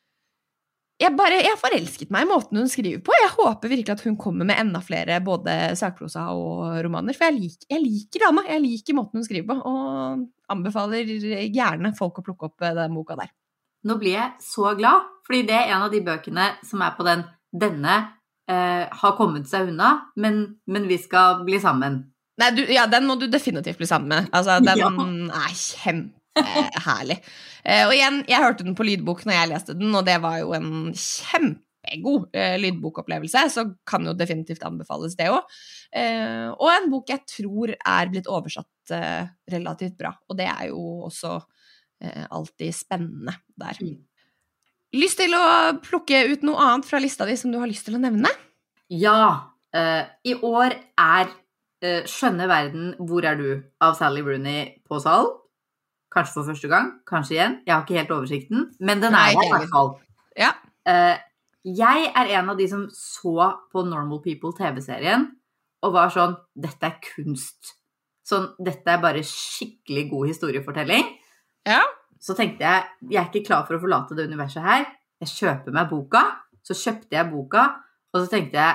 jeg bare, jeg har forelsket meg i måten hun skriver på. Jeg håper virkelig at hun kommer med enda flere, både sagprosa og romaner, for jeg liker, jeg liker dama, jeg liker måten hun skriver på, og anbefaler gjerne folk å plukke opp den boka der. Nå blir jeg så glad, fordi det er en av de bøkene som er på den, denne Uh, har kommet seg unna, men, men vi skal bli sammen. Nei, du, ja, den må du definitivt bli sammen med. Altså, den Ja. er kjempeherlig. uh, og igjen, jeg hørte den på lydbok når jeg leste den, og det var jo en kjempegod uh, lydbokopplevelse, så kan jo definitivt anbefales det også. Uh, og en bok jeg tror er blitt oversatt uh, relativt bra, og det er jo også uh, alltid spennende der. Mm. Lyst til å plukke ut noe annet fra lista di som du har lyst til å nevne? Ja, uh, i år er uh, Skjønne verden, hvor er du? Av Sally Rooney på salg. Kanskje for første gang, kanskje igjen. Jeg har ikke helt oversikten, men den Nei, er der i hvert fall. Ja. Uh, jeg er en av de som så på Normal People T V-serien, og var sånn, dette er kunst. Sånn, dette er bare skikkelig god historiefortelling. Ja. Så tenkte jeg, jeg er ikke klar for å forlate det universet her. Jeg kjøper meg boka. Så kjøpte jeg boka, og så tenkte jeg,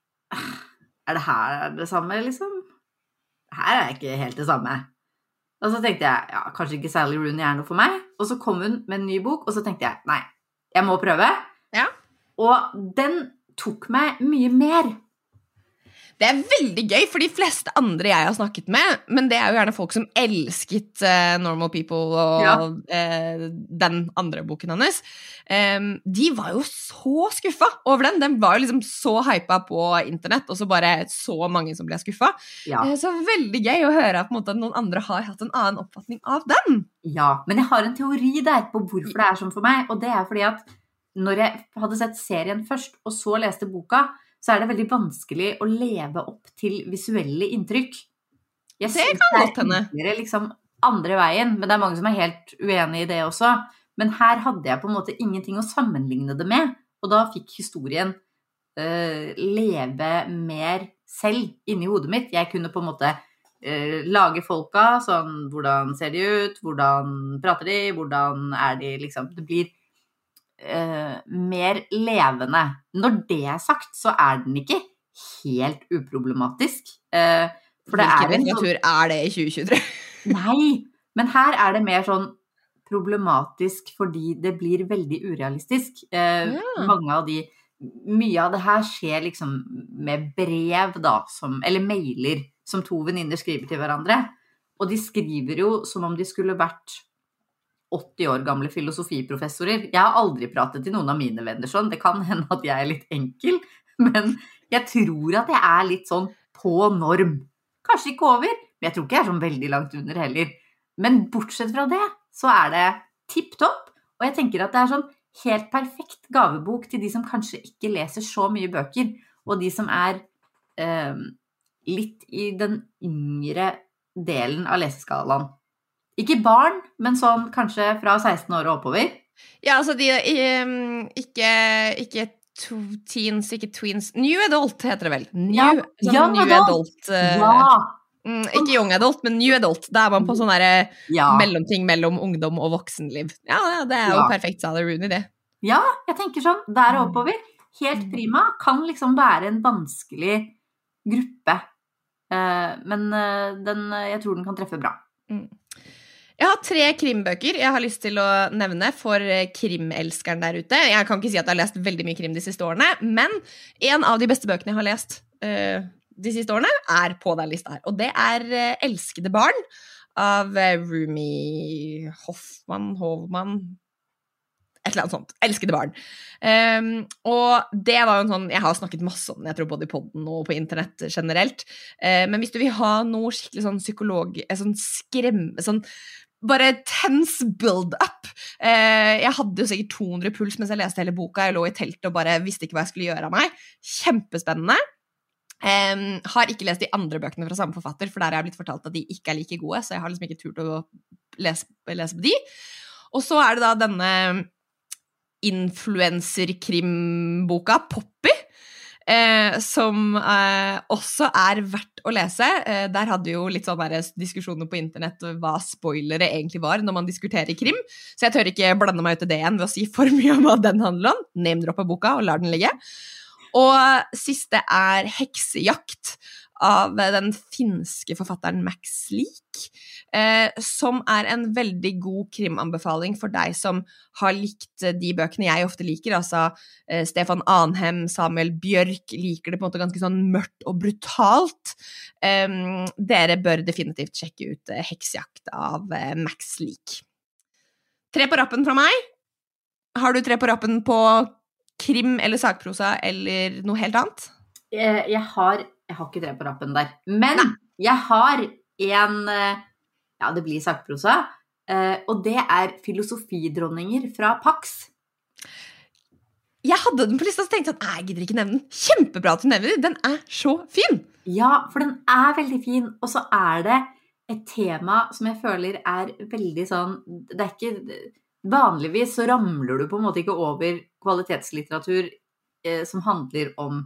er det her det samme, liksom? Her er ikke helt det samme. Og så tenkte jeg, ja, kanskje ikke Sally Rooney er noe for meg. Og så kom hun med en ny bok, og så tenkte jeg, nei, jeg må prøve. Ja. Og den tok meg mye mer. Det er veldig gøy, for de fleste andre jeg har snakket med, men det er jo gjerne folk som elsket uh, Normal People og Ja. uh, den andre boken hennes. Um, de var jo så skuffa over den. Den var jo liksom så hypa på internett, og så bare så mange som ble skuffa. Ja. Uh, så veldig gøy å høre på en måte, at noen andre har hatt en annen oppfatning av den. Ja, men jeg har en teori der på hvorfor det er sånn for meg, og det er fordi at når jeg hadde sett serien først, og så leste boka, så er det veldig vanskelig å leve opp til visuelle inntrykk. Jeg Det synes kan det godt hende. er enklere liksom andre veien, men det er mange som er helt uenige i det også. Men her hadde jeg på en måte ingenting å sammenligne det med, og da fikk historien uh, leve mer selv inni hodet mitt. Jeg kunne på en måte eh, lage folka, sånn, hvordan ser de ut, hvordan prater de, hvordan er de, liksom, det blir eh, mer levende. Når det er sagt, så er den ikke helt uproblematisk. Eh, for det Hvilken er en litteratur sånn... er det i tjue tjuetre? Nei, men her er det mer sånn problematisk fordi det blir veldig urealistisk. Eh, Ja. Mange av de, mye av det her skjer liksom med brev da, som, eller mailer som to venninner skriver til hverandre. Og de skriver jo som om de skulle vært åtti år gamle filosofiprofessorer. Jeg har aldri pratet til noen av mine venner sånn. Det kan hende at jeg er litt enkel, men jeg tror at jeg er litt sånn på norm. Kanskje ikke over, men jeg tror ikke jeg er sånn veldig langt under heller. Men bortsett fra det, så er det tipptopp, og jeg tenker at det er sånn helt perfekt gavebok til de som kanskje ikke leser så mye bøker, og de som er eh, litt i den yngre delen av leseskalaen. Ikke barn, men sånn kanskje fra seksten år og oppover. Ja, altså de um, ikke, ikke to teens, ikke tweens. New adult heter det vel. New, Ja, sånn young new adult. adult. uh, Ja, mm, ikke young adult, men new adult. Da er man på sånn der ja. mellomting mellom ungdom og voksenliv. Ja, ja, det er jo Ja. perfekt, Sally Rooney, det. Ja, jeg tenker sånn, der og oppover, helt prima, kan liksom være en vanskelig gruppe. Eh, men eh, den, jeg tror den kan treffe bra. Mm. Jeg har tre krimbøker jeg har lyst til å nevne for krimelskeren der ute. Jeg kan ikke si at jeg har lest veldig mye krim de siste årene, men en av de beste bøkene jeg har lest uh, de siste årene er på den lista her. Og det er uh, Elskede barn av uh, Rumi Hoffmann, Hovmann, et eller annet sånt. Elskede barn. Um, og det var jo en sånn, jeg har snakket masse om den, jeg tror både i podden og på internett generelt. Uh, men hvis du vil ha noe skikkelig sånn psykolog, sånn skremme, sånn bare tense build-up. Uh, jeg hadde jo sikkert to hundre puls mens jeg leste hele boka. Jeg lå i teltet og bare visste ikke hva jeg skulle gjøre av meg. Kjempespennende. Um, har ikke lest de andre bøkene fra samme forfatter, for der har jeg blitt fortalt at de ikke er like gode, så jeg har liksom ikke turt å lese, lese på de. Og så er det da denne influencer-krimboka Poppy, eh, som eh, også er verdt å lese. Eh, der hadde jo litt sånn der diskusjoner på internett hva spoilere egentlig var når man diskuterer krim, så jeg tør ikke blande meg ut i det igjen ved å si for mye om hva den handler om. Name-dropper boka og lar den ligge. Og siste er Heksejakt av den finske forfatteren Max Leek, eh, som er en veldig god krimanbefaling for deg som har likt de bøkene jeg ofte liker, altså eh, Stefan Arnhem, Samuel Bjørk, liker det på en måte ganske sånn mørkt og brutalt. Eh, dere bør definitivt sjekke ut eh, Heksejakt av eh, Max Leek. Tre på rappen fra meg. Har du tre på rappen på krim eller sakprosa eller noe helt annet? Jeg, jeg har Jeg har ikke tre på rappen der. Men Nei. jeg har en, ja, det blir sakprosa, og det er Filosofidronninger fra Pax. Jeg hadde den på lista, så tenkte jeg at jeg gidder ikke nevne den. Kjempebra at du nevner den. Den er så fin. Ja, for den er veldig fin, og så er det et tema som jeg føler er veldig sånn, det er ikke, vanligvis så ramler du på en måte ikke over kvalitetslitteratur eh, som handler om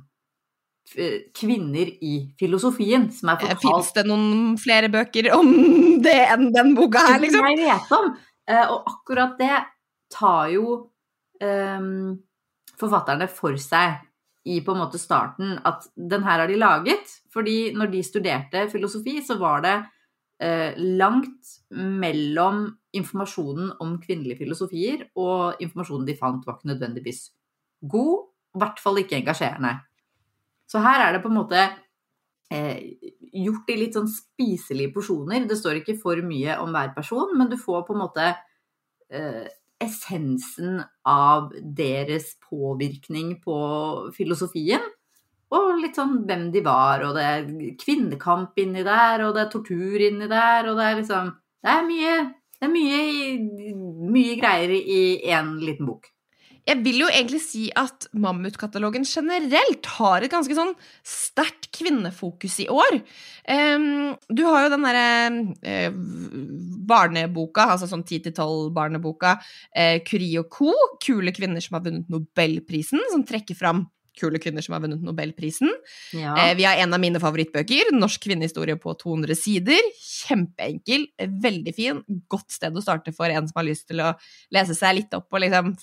kvinner i filosofien som er fortalt. Finnes det noen flere bøker om det enn den boka her, liksom? Jeg vet om, og akkurat det tar jo um, forfatterne for seg i på en måte starten, at den her har de laget, fordi når de studerte filosofi, så var det uh, langt mellom informasjonen om kvinnelige filosofier, og informasjonen de fant var ikke nødvendigvis god, i hvert fall ikke engasjerende. Så her er det på en måte eh, gjort i litt sånn spiselige porsjoner. Det står ikke for mye om hver person, men du får på en måte eh, essensen av deres påvirkning på filosofien, og litt sånn hvem de var, og det er kvinnekamp inni der, og det er tortur inni der, og det er liksom, det er mye, det er mye, mye greier i en liten bok. Jeg vil jo egentlig si at Mammutkatalogen generelt har et ganske sånn sterkt kvinnefokus i år. Um, du har jo den der uh, barneboka, altså sånn ti til tolv barneboka, uh, Curie og Co., kule kvinner som har vunnet Nobelprisen, som trekker fram kule kvinner som har vunnet Nobelprisen. Ja. Eh, vi har en av mine favorittbøker, Norsk kvinnehistorie på to hundre sider. Kjempeenkel, veldig fin, godt sted å starte for en som har lyst til å lese seg litt opp på liksom,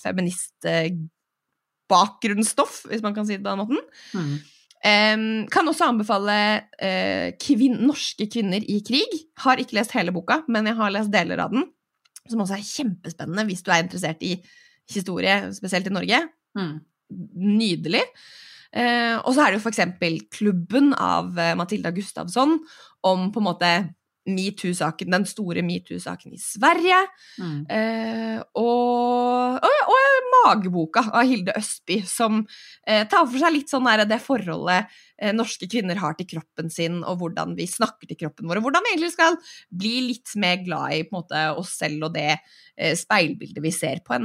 feminist-bakgrunnsstoff, hvis man kan si det på den måten. Mm. Um, kan også anbefale uh, kvin norske kvinner i krig. Har ikke lest hele boka, men jeg har lest deler av den, som også er kjempespennende hvis du er interessert i historie, spesielt i Norge. Mm. Nydelig. Uh, og så er det jo for eksempel Klubben av uh, Matilda Gustafsson om på en måte MeToo-saken, den store MeToo-saken i Sverige. Mm. Uh, og, og, og Mageboka av Hilde Østby, som uh, tar for seg litt sånn der, det forholdet uh, norske kvinner har til kroppen sin, og hvordan vi snakker til kroppen vår, og hvordan vi egentlig skal bli litt mer glad i på en måte, oss selv og det uh, speilbildet vi ser på en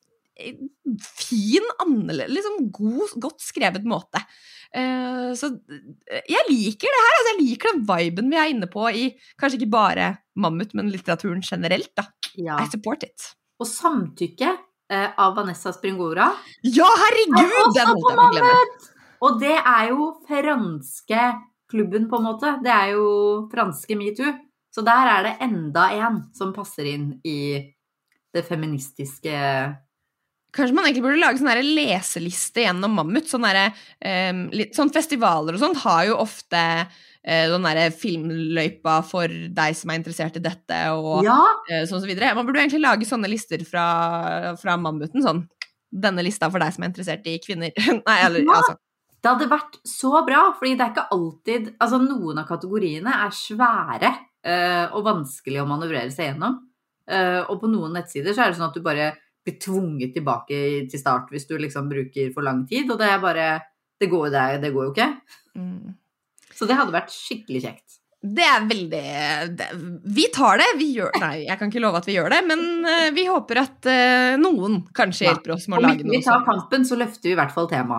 fin, annerledes, liksom god, godt skrevet måte. Uh, så jeg liker det her, altså jeg liker den viben vi er inne på i, kanskje ikke bare Mammut, men litteraturen generelt da. Ja. I support it. Og Samtykke uh, av Vanessa Springora. Ja, herregud! Den holdt jeg på å glemme. Og det er jo franske klubben på en måte. Det er jo franske MeToo. Så der er det enda en som passer inn i det feministiske. Kanskje man egentlig burde lage sånn der leseliste gjennom Mammut, sånn der, um, litt, sånn festivaler og sånt har jo ofte uh, sånn der filmløypa for deg som er interessert i dette, og ja. uh, sånn så videre. Man burde egentlig lage sånne lister fra, fra Mammuten, sånn, denne lista for deg som er interessert i kvinner. Nei, eller, ja. altså. Det hadde vært så bra, fordi det er ikke alltid, altså noen av kategoriene er svære uh, og vanskelig å manøvrere seg gjennom, uh, og på noen nettsider så er det sånn at du bare blir tvunget tilbake til start hvis du liksom bruker for lang tid, og det er bare, det går, det, det går jo ikke. Mm. Så det hadde vært skikkelig kjekt. Det er veldig, det, vi tar det, vi gjør, nei, jeg kan ikke love at vi gjør det, men uh, vi håper at uh, noen kanskje hjelper oss med å lage noe. Om vi tar kampen, så løfter vi i hvert fall tema.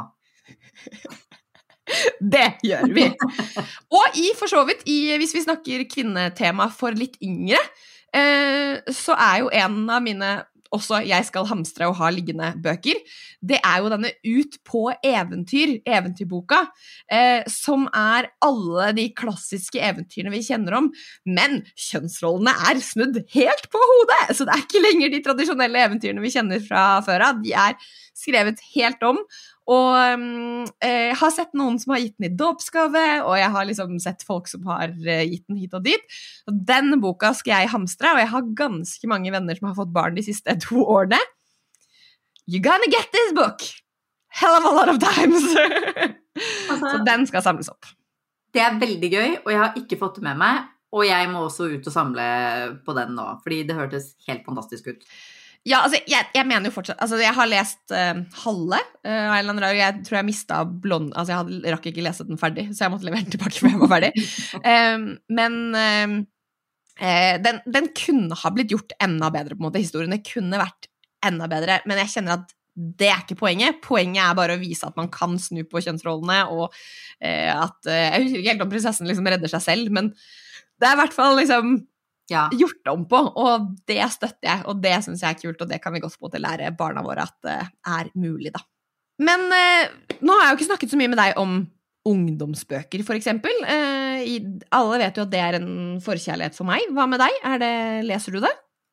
Det gjør vi. Og i for så vidt, i, hvis vi snakker kvinnetema for litt yngre, uh, så er jo en av mine også jeg skal hamstre og ha liggende bøker, det er jo denne Ut på eventyr, eventyrboka, eh, som er alle de klassiske eventyrene vi kjenner om, men kjønnsrollene er snudd helt på hodet, så det er ikke lenger de tradisjonelle eventyrene vi kjenner fra før av, de er skrevet helt om, og eh, jeg har sett noen som har gitt den i dåpsgave, og jeg har liksom sett folk som har eh, gitt den hit og dit. Og den boka skal jeg hamstre, og jeg har ganske mange venner som har fått barn de siste to årene. You're gonna get this book! Hell of a lot of times! Altså, så den skal samles opp. Det er veldig gøy, og jeg har ikke fått det med meg, og jeg må også ut og samle på den nå, fordi det hørtes helt fantastisk ut. Ja, altså, jeg, jeg mener jo fortsatt, altså, jeg har lest uh, halve, uh, og jeg tror jeg mistet blond, altså jeg hadde, rakk ikke lese den ferdig, så jeg måtte levere den tilbake før jeg var ferdig. um, men um, uh, den, den kunne ha blitt gjort enda bedre, på en måte, historiene kunne vært enda bedre, men jeg kjenner at det er ikke poenget. Poenget er bare å vise at man kan snu på kjønnsrollene, og uh, at, uh, jeg husker ikke helt om prinsessen liksom redder seg selv, men det er i hvert fall liksom, ja. Gjort om på, og det støtter jeg, og det synes jeg er kult, og det kan vi godt få til å lære barna våre at det uh, er mulig da. Men uh, nå har jeg jo ikke snakket så mye med deg om ungdomsbøker, for eksempel. Uh, i, alle vet jo at det er en forkjærlighet for meg. Hva med deg? Er det, leser du det?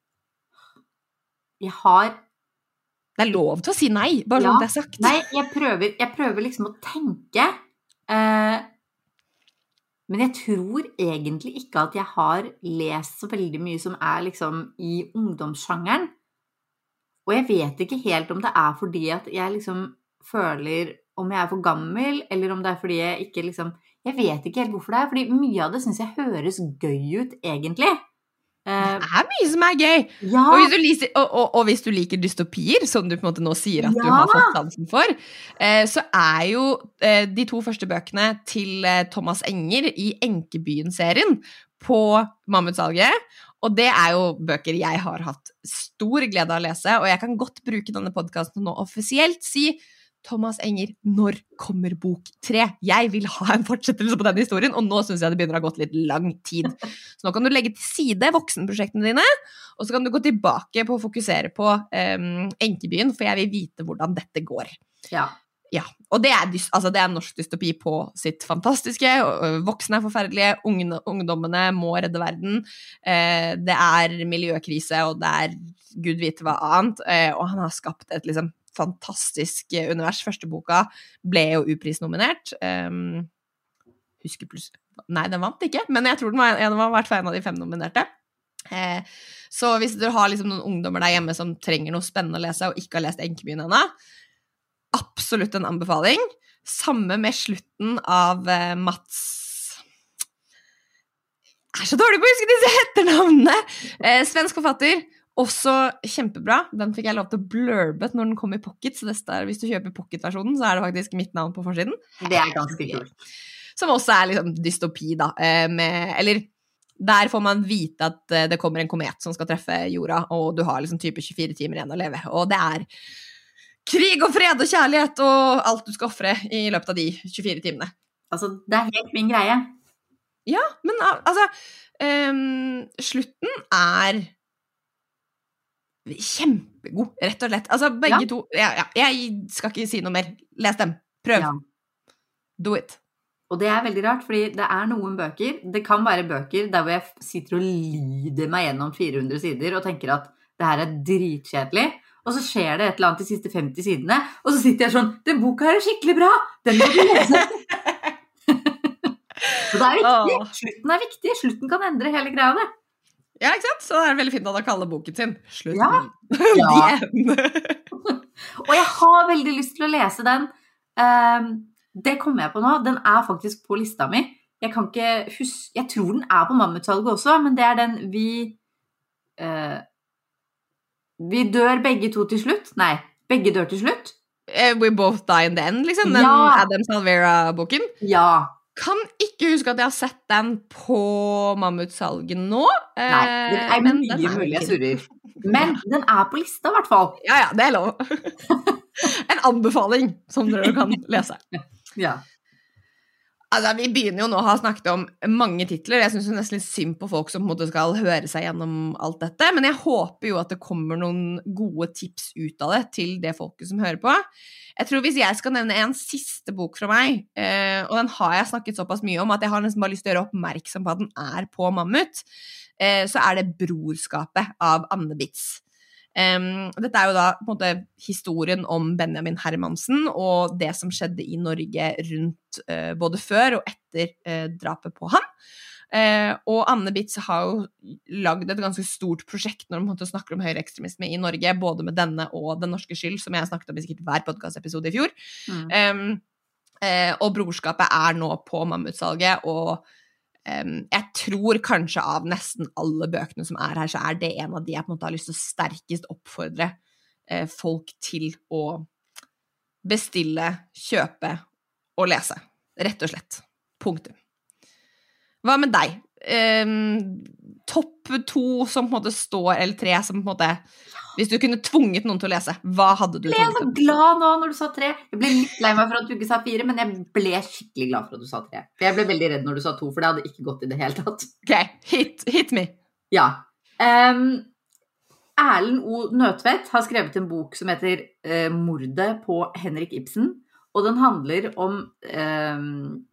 Jeg har... Det er lov til å si nei, bare ja. Sånn det er sagt. Nei, jeg prøver, jeg prøver liksom å tenke... Uh... Men jeg tror egentlig ikke at jeg har lest så veldig mye som er liksom i ungdomssjangeren. Og jeg vet ikke helt om det er fordi at jeg liksom føler om jeg er for gammel, eller om det er fordi jeg ikke liksom... Jeg vet ikke helt hvorfor det er, fordi mye av det synes jeg høres gøy ut egentlig. Det er mye som er gøy. Ja. Og, hvis du liker, og, og, og hvis du liker dystopier, som du på en måte nå sier at ja. Du har fått dansen for, eh, så er jo eh, de to første bøkene til eh, Thomas Enger i Enkebyen-serien på Mammutsalget, og det er jo bøker jeg har hatt stor glede av å lese, og jeg kan godt bruke denne podcasten nå offisielt si Thomas Enger, når kommer bok tre? Jeg vil ha en fortsettelse på denne historien, og nå synes jeg det begynner å ha gått litt lang tid. Så nå kan du legge til side voksenprosjektene dine, og så kan du gå tilbake på å fokusere på um, Enkebyen, for jeg vil vite hvordan dette går. Ja. Ja, og det er, altså det er norsk dystopi på sitt fantastiske. Voksne er forferdelige, unge, ungdommene må redde verden. Eh, det er miljøkrise, og det er Gud vite hva annet. Eh, og han har skapt et liksom fantastisk univers. Første boka ble jo uprisnominert. Um, husker plutselig. Nei, den vant ikke, men jeg tror den var en, var hvert fall en av de fem nominerte. Eh, så hvis dere har liksom noen ungdommer der hjemme som trenger noe spennende å lese, og ikke har lest Enkebyen ennå, absolutt en anbefaling. Samme med slutten av uh, Mats... Jeg er så dårlig på å huske disse etternavnene! Eh, svensk forfatter, også kjempebra. Den fikk jeg lov til å blurbet når den kom i pocket, så der, hvis du kjøper pocket-versjonen, så er det faktisk mitt navn på forsiden. Det er ganske kult. Som også er liksom dystopi, da. Eh, med, eller, der får man vite at uh, det kommer en komet som skal treffe jorda, og du har liksom type tjuefire timer igjen å leve. Og det er krig og fred og kjærlighet og alt du skal offre i løpet av de tjuefire timene. Altså, det er helt min greie. Ja, men altså, um, slutten er kjempegod, rett og slett. Altså, begge ja. to, ja, ja, jeg skal ikke si noe mer. Les dem, prøv. Ja. Do it. Og det er veldig rart, fordi det er noen bøker, det kan være bøker der hvor jeg sitter og lider meg gjennom fire hundre sider og tenker at det her er dritkjedelig. Og så skjer det et eller annet de siste femti sidene, og så sitter jeg sånn, den boka her er skikkelig bra, den må du lese. Så det er viktig, Åh. Slutten er viktig, slutten kan endre hele greia det. Ja, ikke sant? Så det er veldig fint at han kaller boken sin. Slutten. Ja. Ja. Og jeg har veldig lyst til å lese den. Um, det kommer jeg på nå, den er faktisk på lista mi. Jeg kan ikke huske, jeg tror den er på Mammutsalget også, men det er den vi... Uh, Vi dør begge to til slutt. Nei, begge dør til slutt. Uh, we both die in the end, liksom. Den ja. Adam Salvera-boken. Ja. Kan ikke huske at jeg har sett den på Mammutsalget nå. Nei, det er uh, mye mulig jeg surrer. Men den er på lista i hvert fall. Ja, ja, det er lov. En anbefaling som dere kan lese. Ja. Altså, vi begynner jo nå å ha snakket om mange titler. Jeg synes det er nesten litt synd på folk som på en måte skal høre seg gjennom alt dette, men jeg håper jo at det kommer noen gode tips ut av det til det folket som hører på. Jeg tror hvis jeg skal nevne en siste bok fra meg, eh, og den har jeg snakket såpass mye om at jeg har nesten bare lyst til å gjøre oppmerksom på at den er på Mammut, eh, så er det Brorskapet av Anne Bitz. Um, dette er jo da på en måte historien om Benjamin Hermansen og det som skjedde i Norge rundt uh, både før og etter uh, drapet på han. Uh, og Anne Bitz har jo laget et ganske stort prosjekt når de snakker om høyreekstremisme i Norge, både med denne og Den norske skyld, som jeg snakket om i sikkert hver podcastepisode i fjor. Mm. Um, uh, og Brorskapet er nå på Mammutsalget, og Um, jeg tror kanskje av nesten alle bøkene som er her, så er det en av de jeg på en måte har lyst til å sterkest oppfordre uh, folk til å bestille, kjøpe og lese. Rett og slett. Punktum. Hva med deg? Um, topp to som på en måte står, eller tre som på en måte, hvis du kunne tvunget noen til å lese, hva hadde du? Jeg ble så glad nå når du sa tre. Jeg ble litt lei meg for at du ikke sa fire, men jeg ble skikkelig glad for at du sa tre. For jeg ble veldig redd når du sa to, for det hadde ikke gått i det hele tatt. Ok, hit, hit me. Ja. Um, Erlend O. Nødtvedt har skrevet en bok som heter uh, Mordet på Henrik Ibsen, og den handler om um,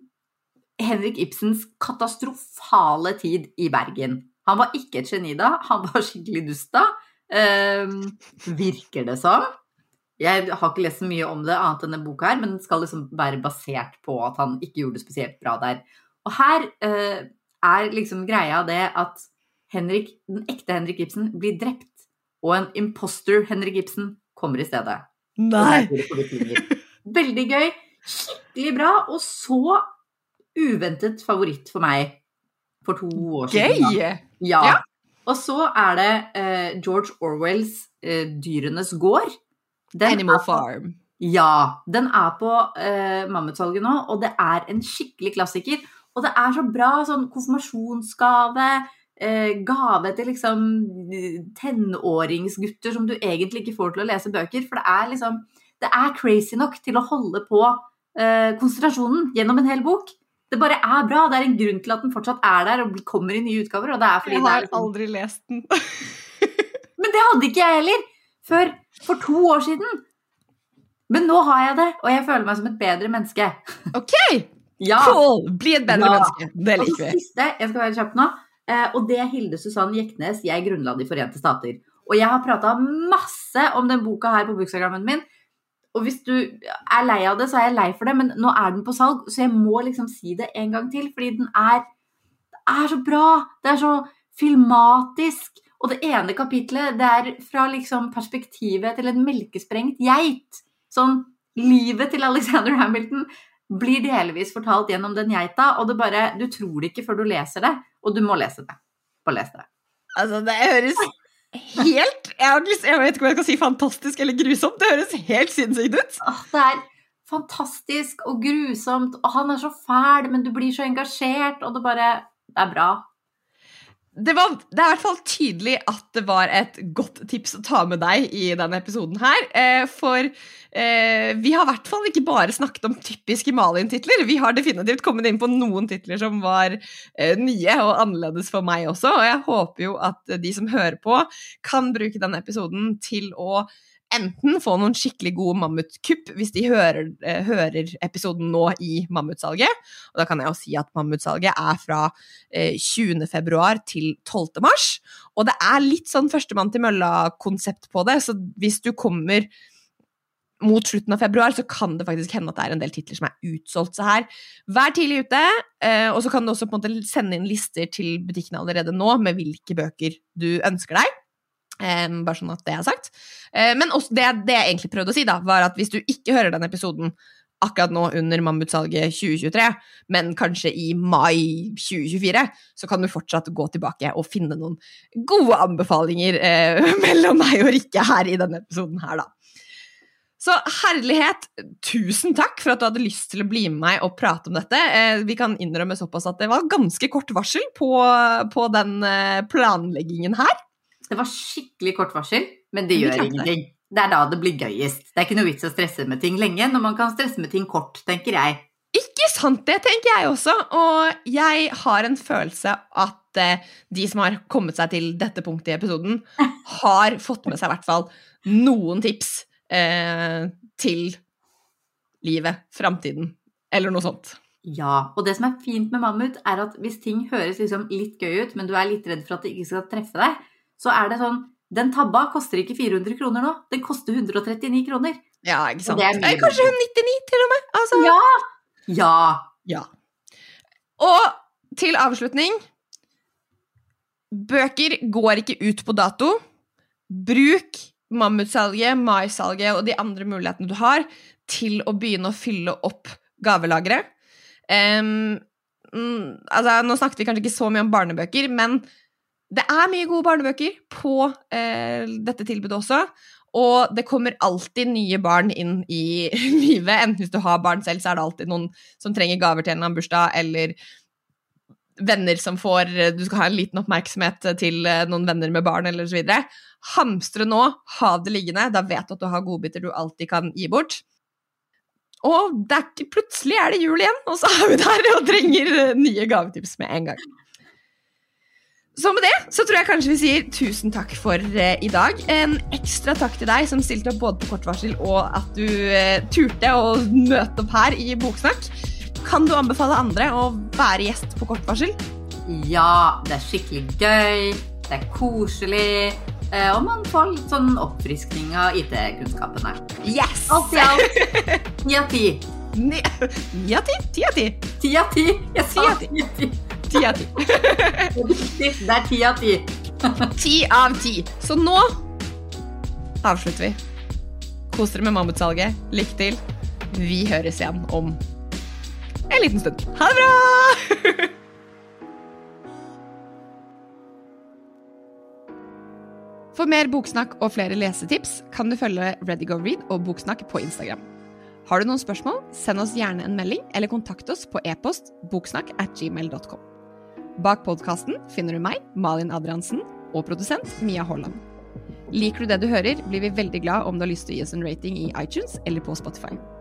Henrik Ibsens katastrofale tid i Bergen. Han var ikke et geni da, han var skikkelig dust da. Um, virker det som. Jeg har ikke lest så mye om det annet enn denne boka her, men den skal liksom være basert på at han ikke gjorde det spesielt bra der. Og her uh, er liksom greia det at Henrik, den ekte Henrik Ibsen blir drept, og en imposter Henrik Ibsen kommer i stedet. Nei! Veldig gøy, skikkelig bra, og så uventet favoritt for meg for to år siden. Gøy! Ja. ja. Og så er det uh, George Orwells uh, Dyrenes gård. Den Animal på, Farm. Ja, den er på uh, Mammutsalget nå, og det er en skikkelig klassiker. Og det er så bra, sånn konfirmasjonsgave, uh, gave til liksom tenåringsgutter som du egentlig ikke får til å lese bøker, for det er liksom, det er crazy nok til å holde på uh, konsentrasjonen gjennom en hel bok. Det bare er bra, det er en grunn til at den fortsatt er der og kommer i nye utgaver, og det er fordi jeg har det er liksom... aldri lest den. Men det hadde ikke jeg heller, før for to år siden. Men nå har jeg det, og jeg føler meg som et bedre menneske. Ok, ja. Cool, bli et bedre ja. menneske, det liker vi. Og det siste, jeg skal være kjapp nå, og det er Hilde Susanne Jeknes, jeg grunnla de Forente Stater. Og jeg har pratet masse om den boka her på Bookstagrammen min, og hvis du er lei av det, så er jeg lei for det, men nå er den på salg, så jeg må liksom si det en gang til, fordi den er, er så bra, det er så filmatisk, og det ene kapitlet, det er fra liksom perspektivet til en melkesprengt geit. Sånn, livet til Alexander Hamilton blir delvis fortalt gjennom den geita, og det bare, du tror det ikke før du leser det, og du må lese det. Bare les det. Altså, det høres helt, jeg, har lyst, jeg vet ikke om jeg skal si fantastisk eller grusomt, det høres helt sinnssykt ut. Det er fantastisk og grusomt, og han er så fæl, men du blir så engasjert, og det bare, det er bra. Det, var, det er i hvert fall tydelig at det var et godt tips å ta med deg i denne episoden her, eh, for eh, vi har i hvert fall ikke bare snakket om typiske Malin-titler, vi har definitivt kommet inn på noen titler som var eh, nye og annerledes for meg også, og jeg håper jo at de som hører på kan bruke denne episoden til å enten få noen skikkelig gode mammutkupp hvis de hører, eh, hører episoden nå i mammutsalget, og da kan jeg jo si at mammutsalget er fra eh, tjuende februar til tolvte mars, og det er litt sånn førstemann til mølla-konsept på det, så hvis du kommer mot slutten av februar, så kan det faktisk hende at det er en del titler som er utsolgt, så her, vær tidlig ute, eh, og så kan du også på en måte sende inn lister til butikkene allerede nå med hvilke bøker du ønsker deg. Um, bare sånn at det er sagt. Uh, men også det, det jeg egentlig prøvde å si da, var at hvis du ikke hører den episoden akkurat nå under mammutsalget tjue tjuetre, men kanskje i mai tjue tjuefire, så kan du fortsatt gå tilbake og finne noen gode anbefalinger uh, mellom meg og Rikke her i denne episoden her da. Så herlighet, tusen takk for at du hadde lyst til å bli med meg og prate om dette. Uh, vi kan innrømme såpass at det var ganske kort varsel på, på den uh, planleggingen her. Det var skikkelig kort varsel, men det gjør ingenting. Det er da det blir gøyest. Det er ikke noe vits å stresse med ting lenge, når man kan stresse med ting kort, tenker jeg. Ikke sant, det tenker jeg også, og jeg har en følelse at eh, de som har kommet seg til dette punktet i episoden, har fått med seg i hvert fall noen tips eh, til livet, fremtiden, eller noe sånt. Ja, og det som er fint med Mammut er at hvis ting høres liksom litt gøy ut, men du er litt redd for at det ikke skal treffe deg, så er det sånn, den tabba koster ikke fire hundre kroner nå, den koster hundre og trettini kroner. Ja, ikke sant. Eh, kanskje nittini til og med. Altså. Ja! Ja! Ja. Og til avslutning, bøker går ikke ut på dato. Bruk mammutsalget, mai-salget og de andre mulighetene du har til å begynne å fylle opp gavelagre. Um, altså, nå snakket vi kanskje ikke så mye om barnebøker, men det er mye gode barnebøker på eh, dette tilbudet også, og det kommer alltid nye barn inn i livet. Enten hvis du har barn selv, så er det alltid noen som trenger gaver til en eller annen bursdag, eller venner som får, du skal ha en liten oppmerksomhet til noen venner med barn, eller så videre. Hamstre nå, ha det liggende, da vet du at du har godbiter du alltid kan gi bort. Og det er ikke, plutselig er det jul igjen, og så er vi der og trenger nye gavetips med en gang. Så med det, så tror jeg kanskje vi sier tusen takk for uh, i dag. En ekstra takk til deg som stilte opp både på kortvarsel og at du uh, turte å møte opp her i Boksnakk. Kan du anbefale andre å være gjest på kortvarsel? Ja, det er skikkelig gøy, det er koselig, uh, og man får litt sånn oppfriskning av I T-kunnskapene. Yes! Alt i alt, ni av ti. Ni av ti? Ti av ti? Ti av ti, jeg sa ti av ti. Ti av ti. Det er ti av ti. Ti av ti. Så nå avslutter vi. Kos dere med mammutsalget. Lykke til. Vi høres igjen om en liten stund. Ha det bra! For mer boksnakk og flere lesetips kan du følge Ready Go Read og Boksnakk på Instagram. Har du noen spørsmål, send oss gjerne en melding eller kontakt oss på e-post boksnakk at gmail dot com. Bak podcasten finner du meg, Malin Adriansen, og produsent Mia Holland. Liker du det du hører, blir vi veldig glad om du har lyst til å gi oss en rating i iTunes eller på Spotify.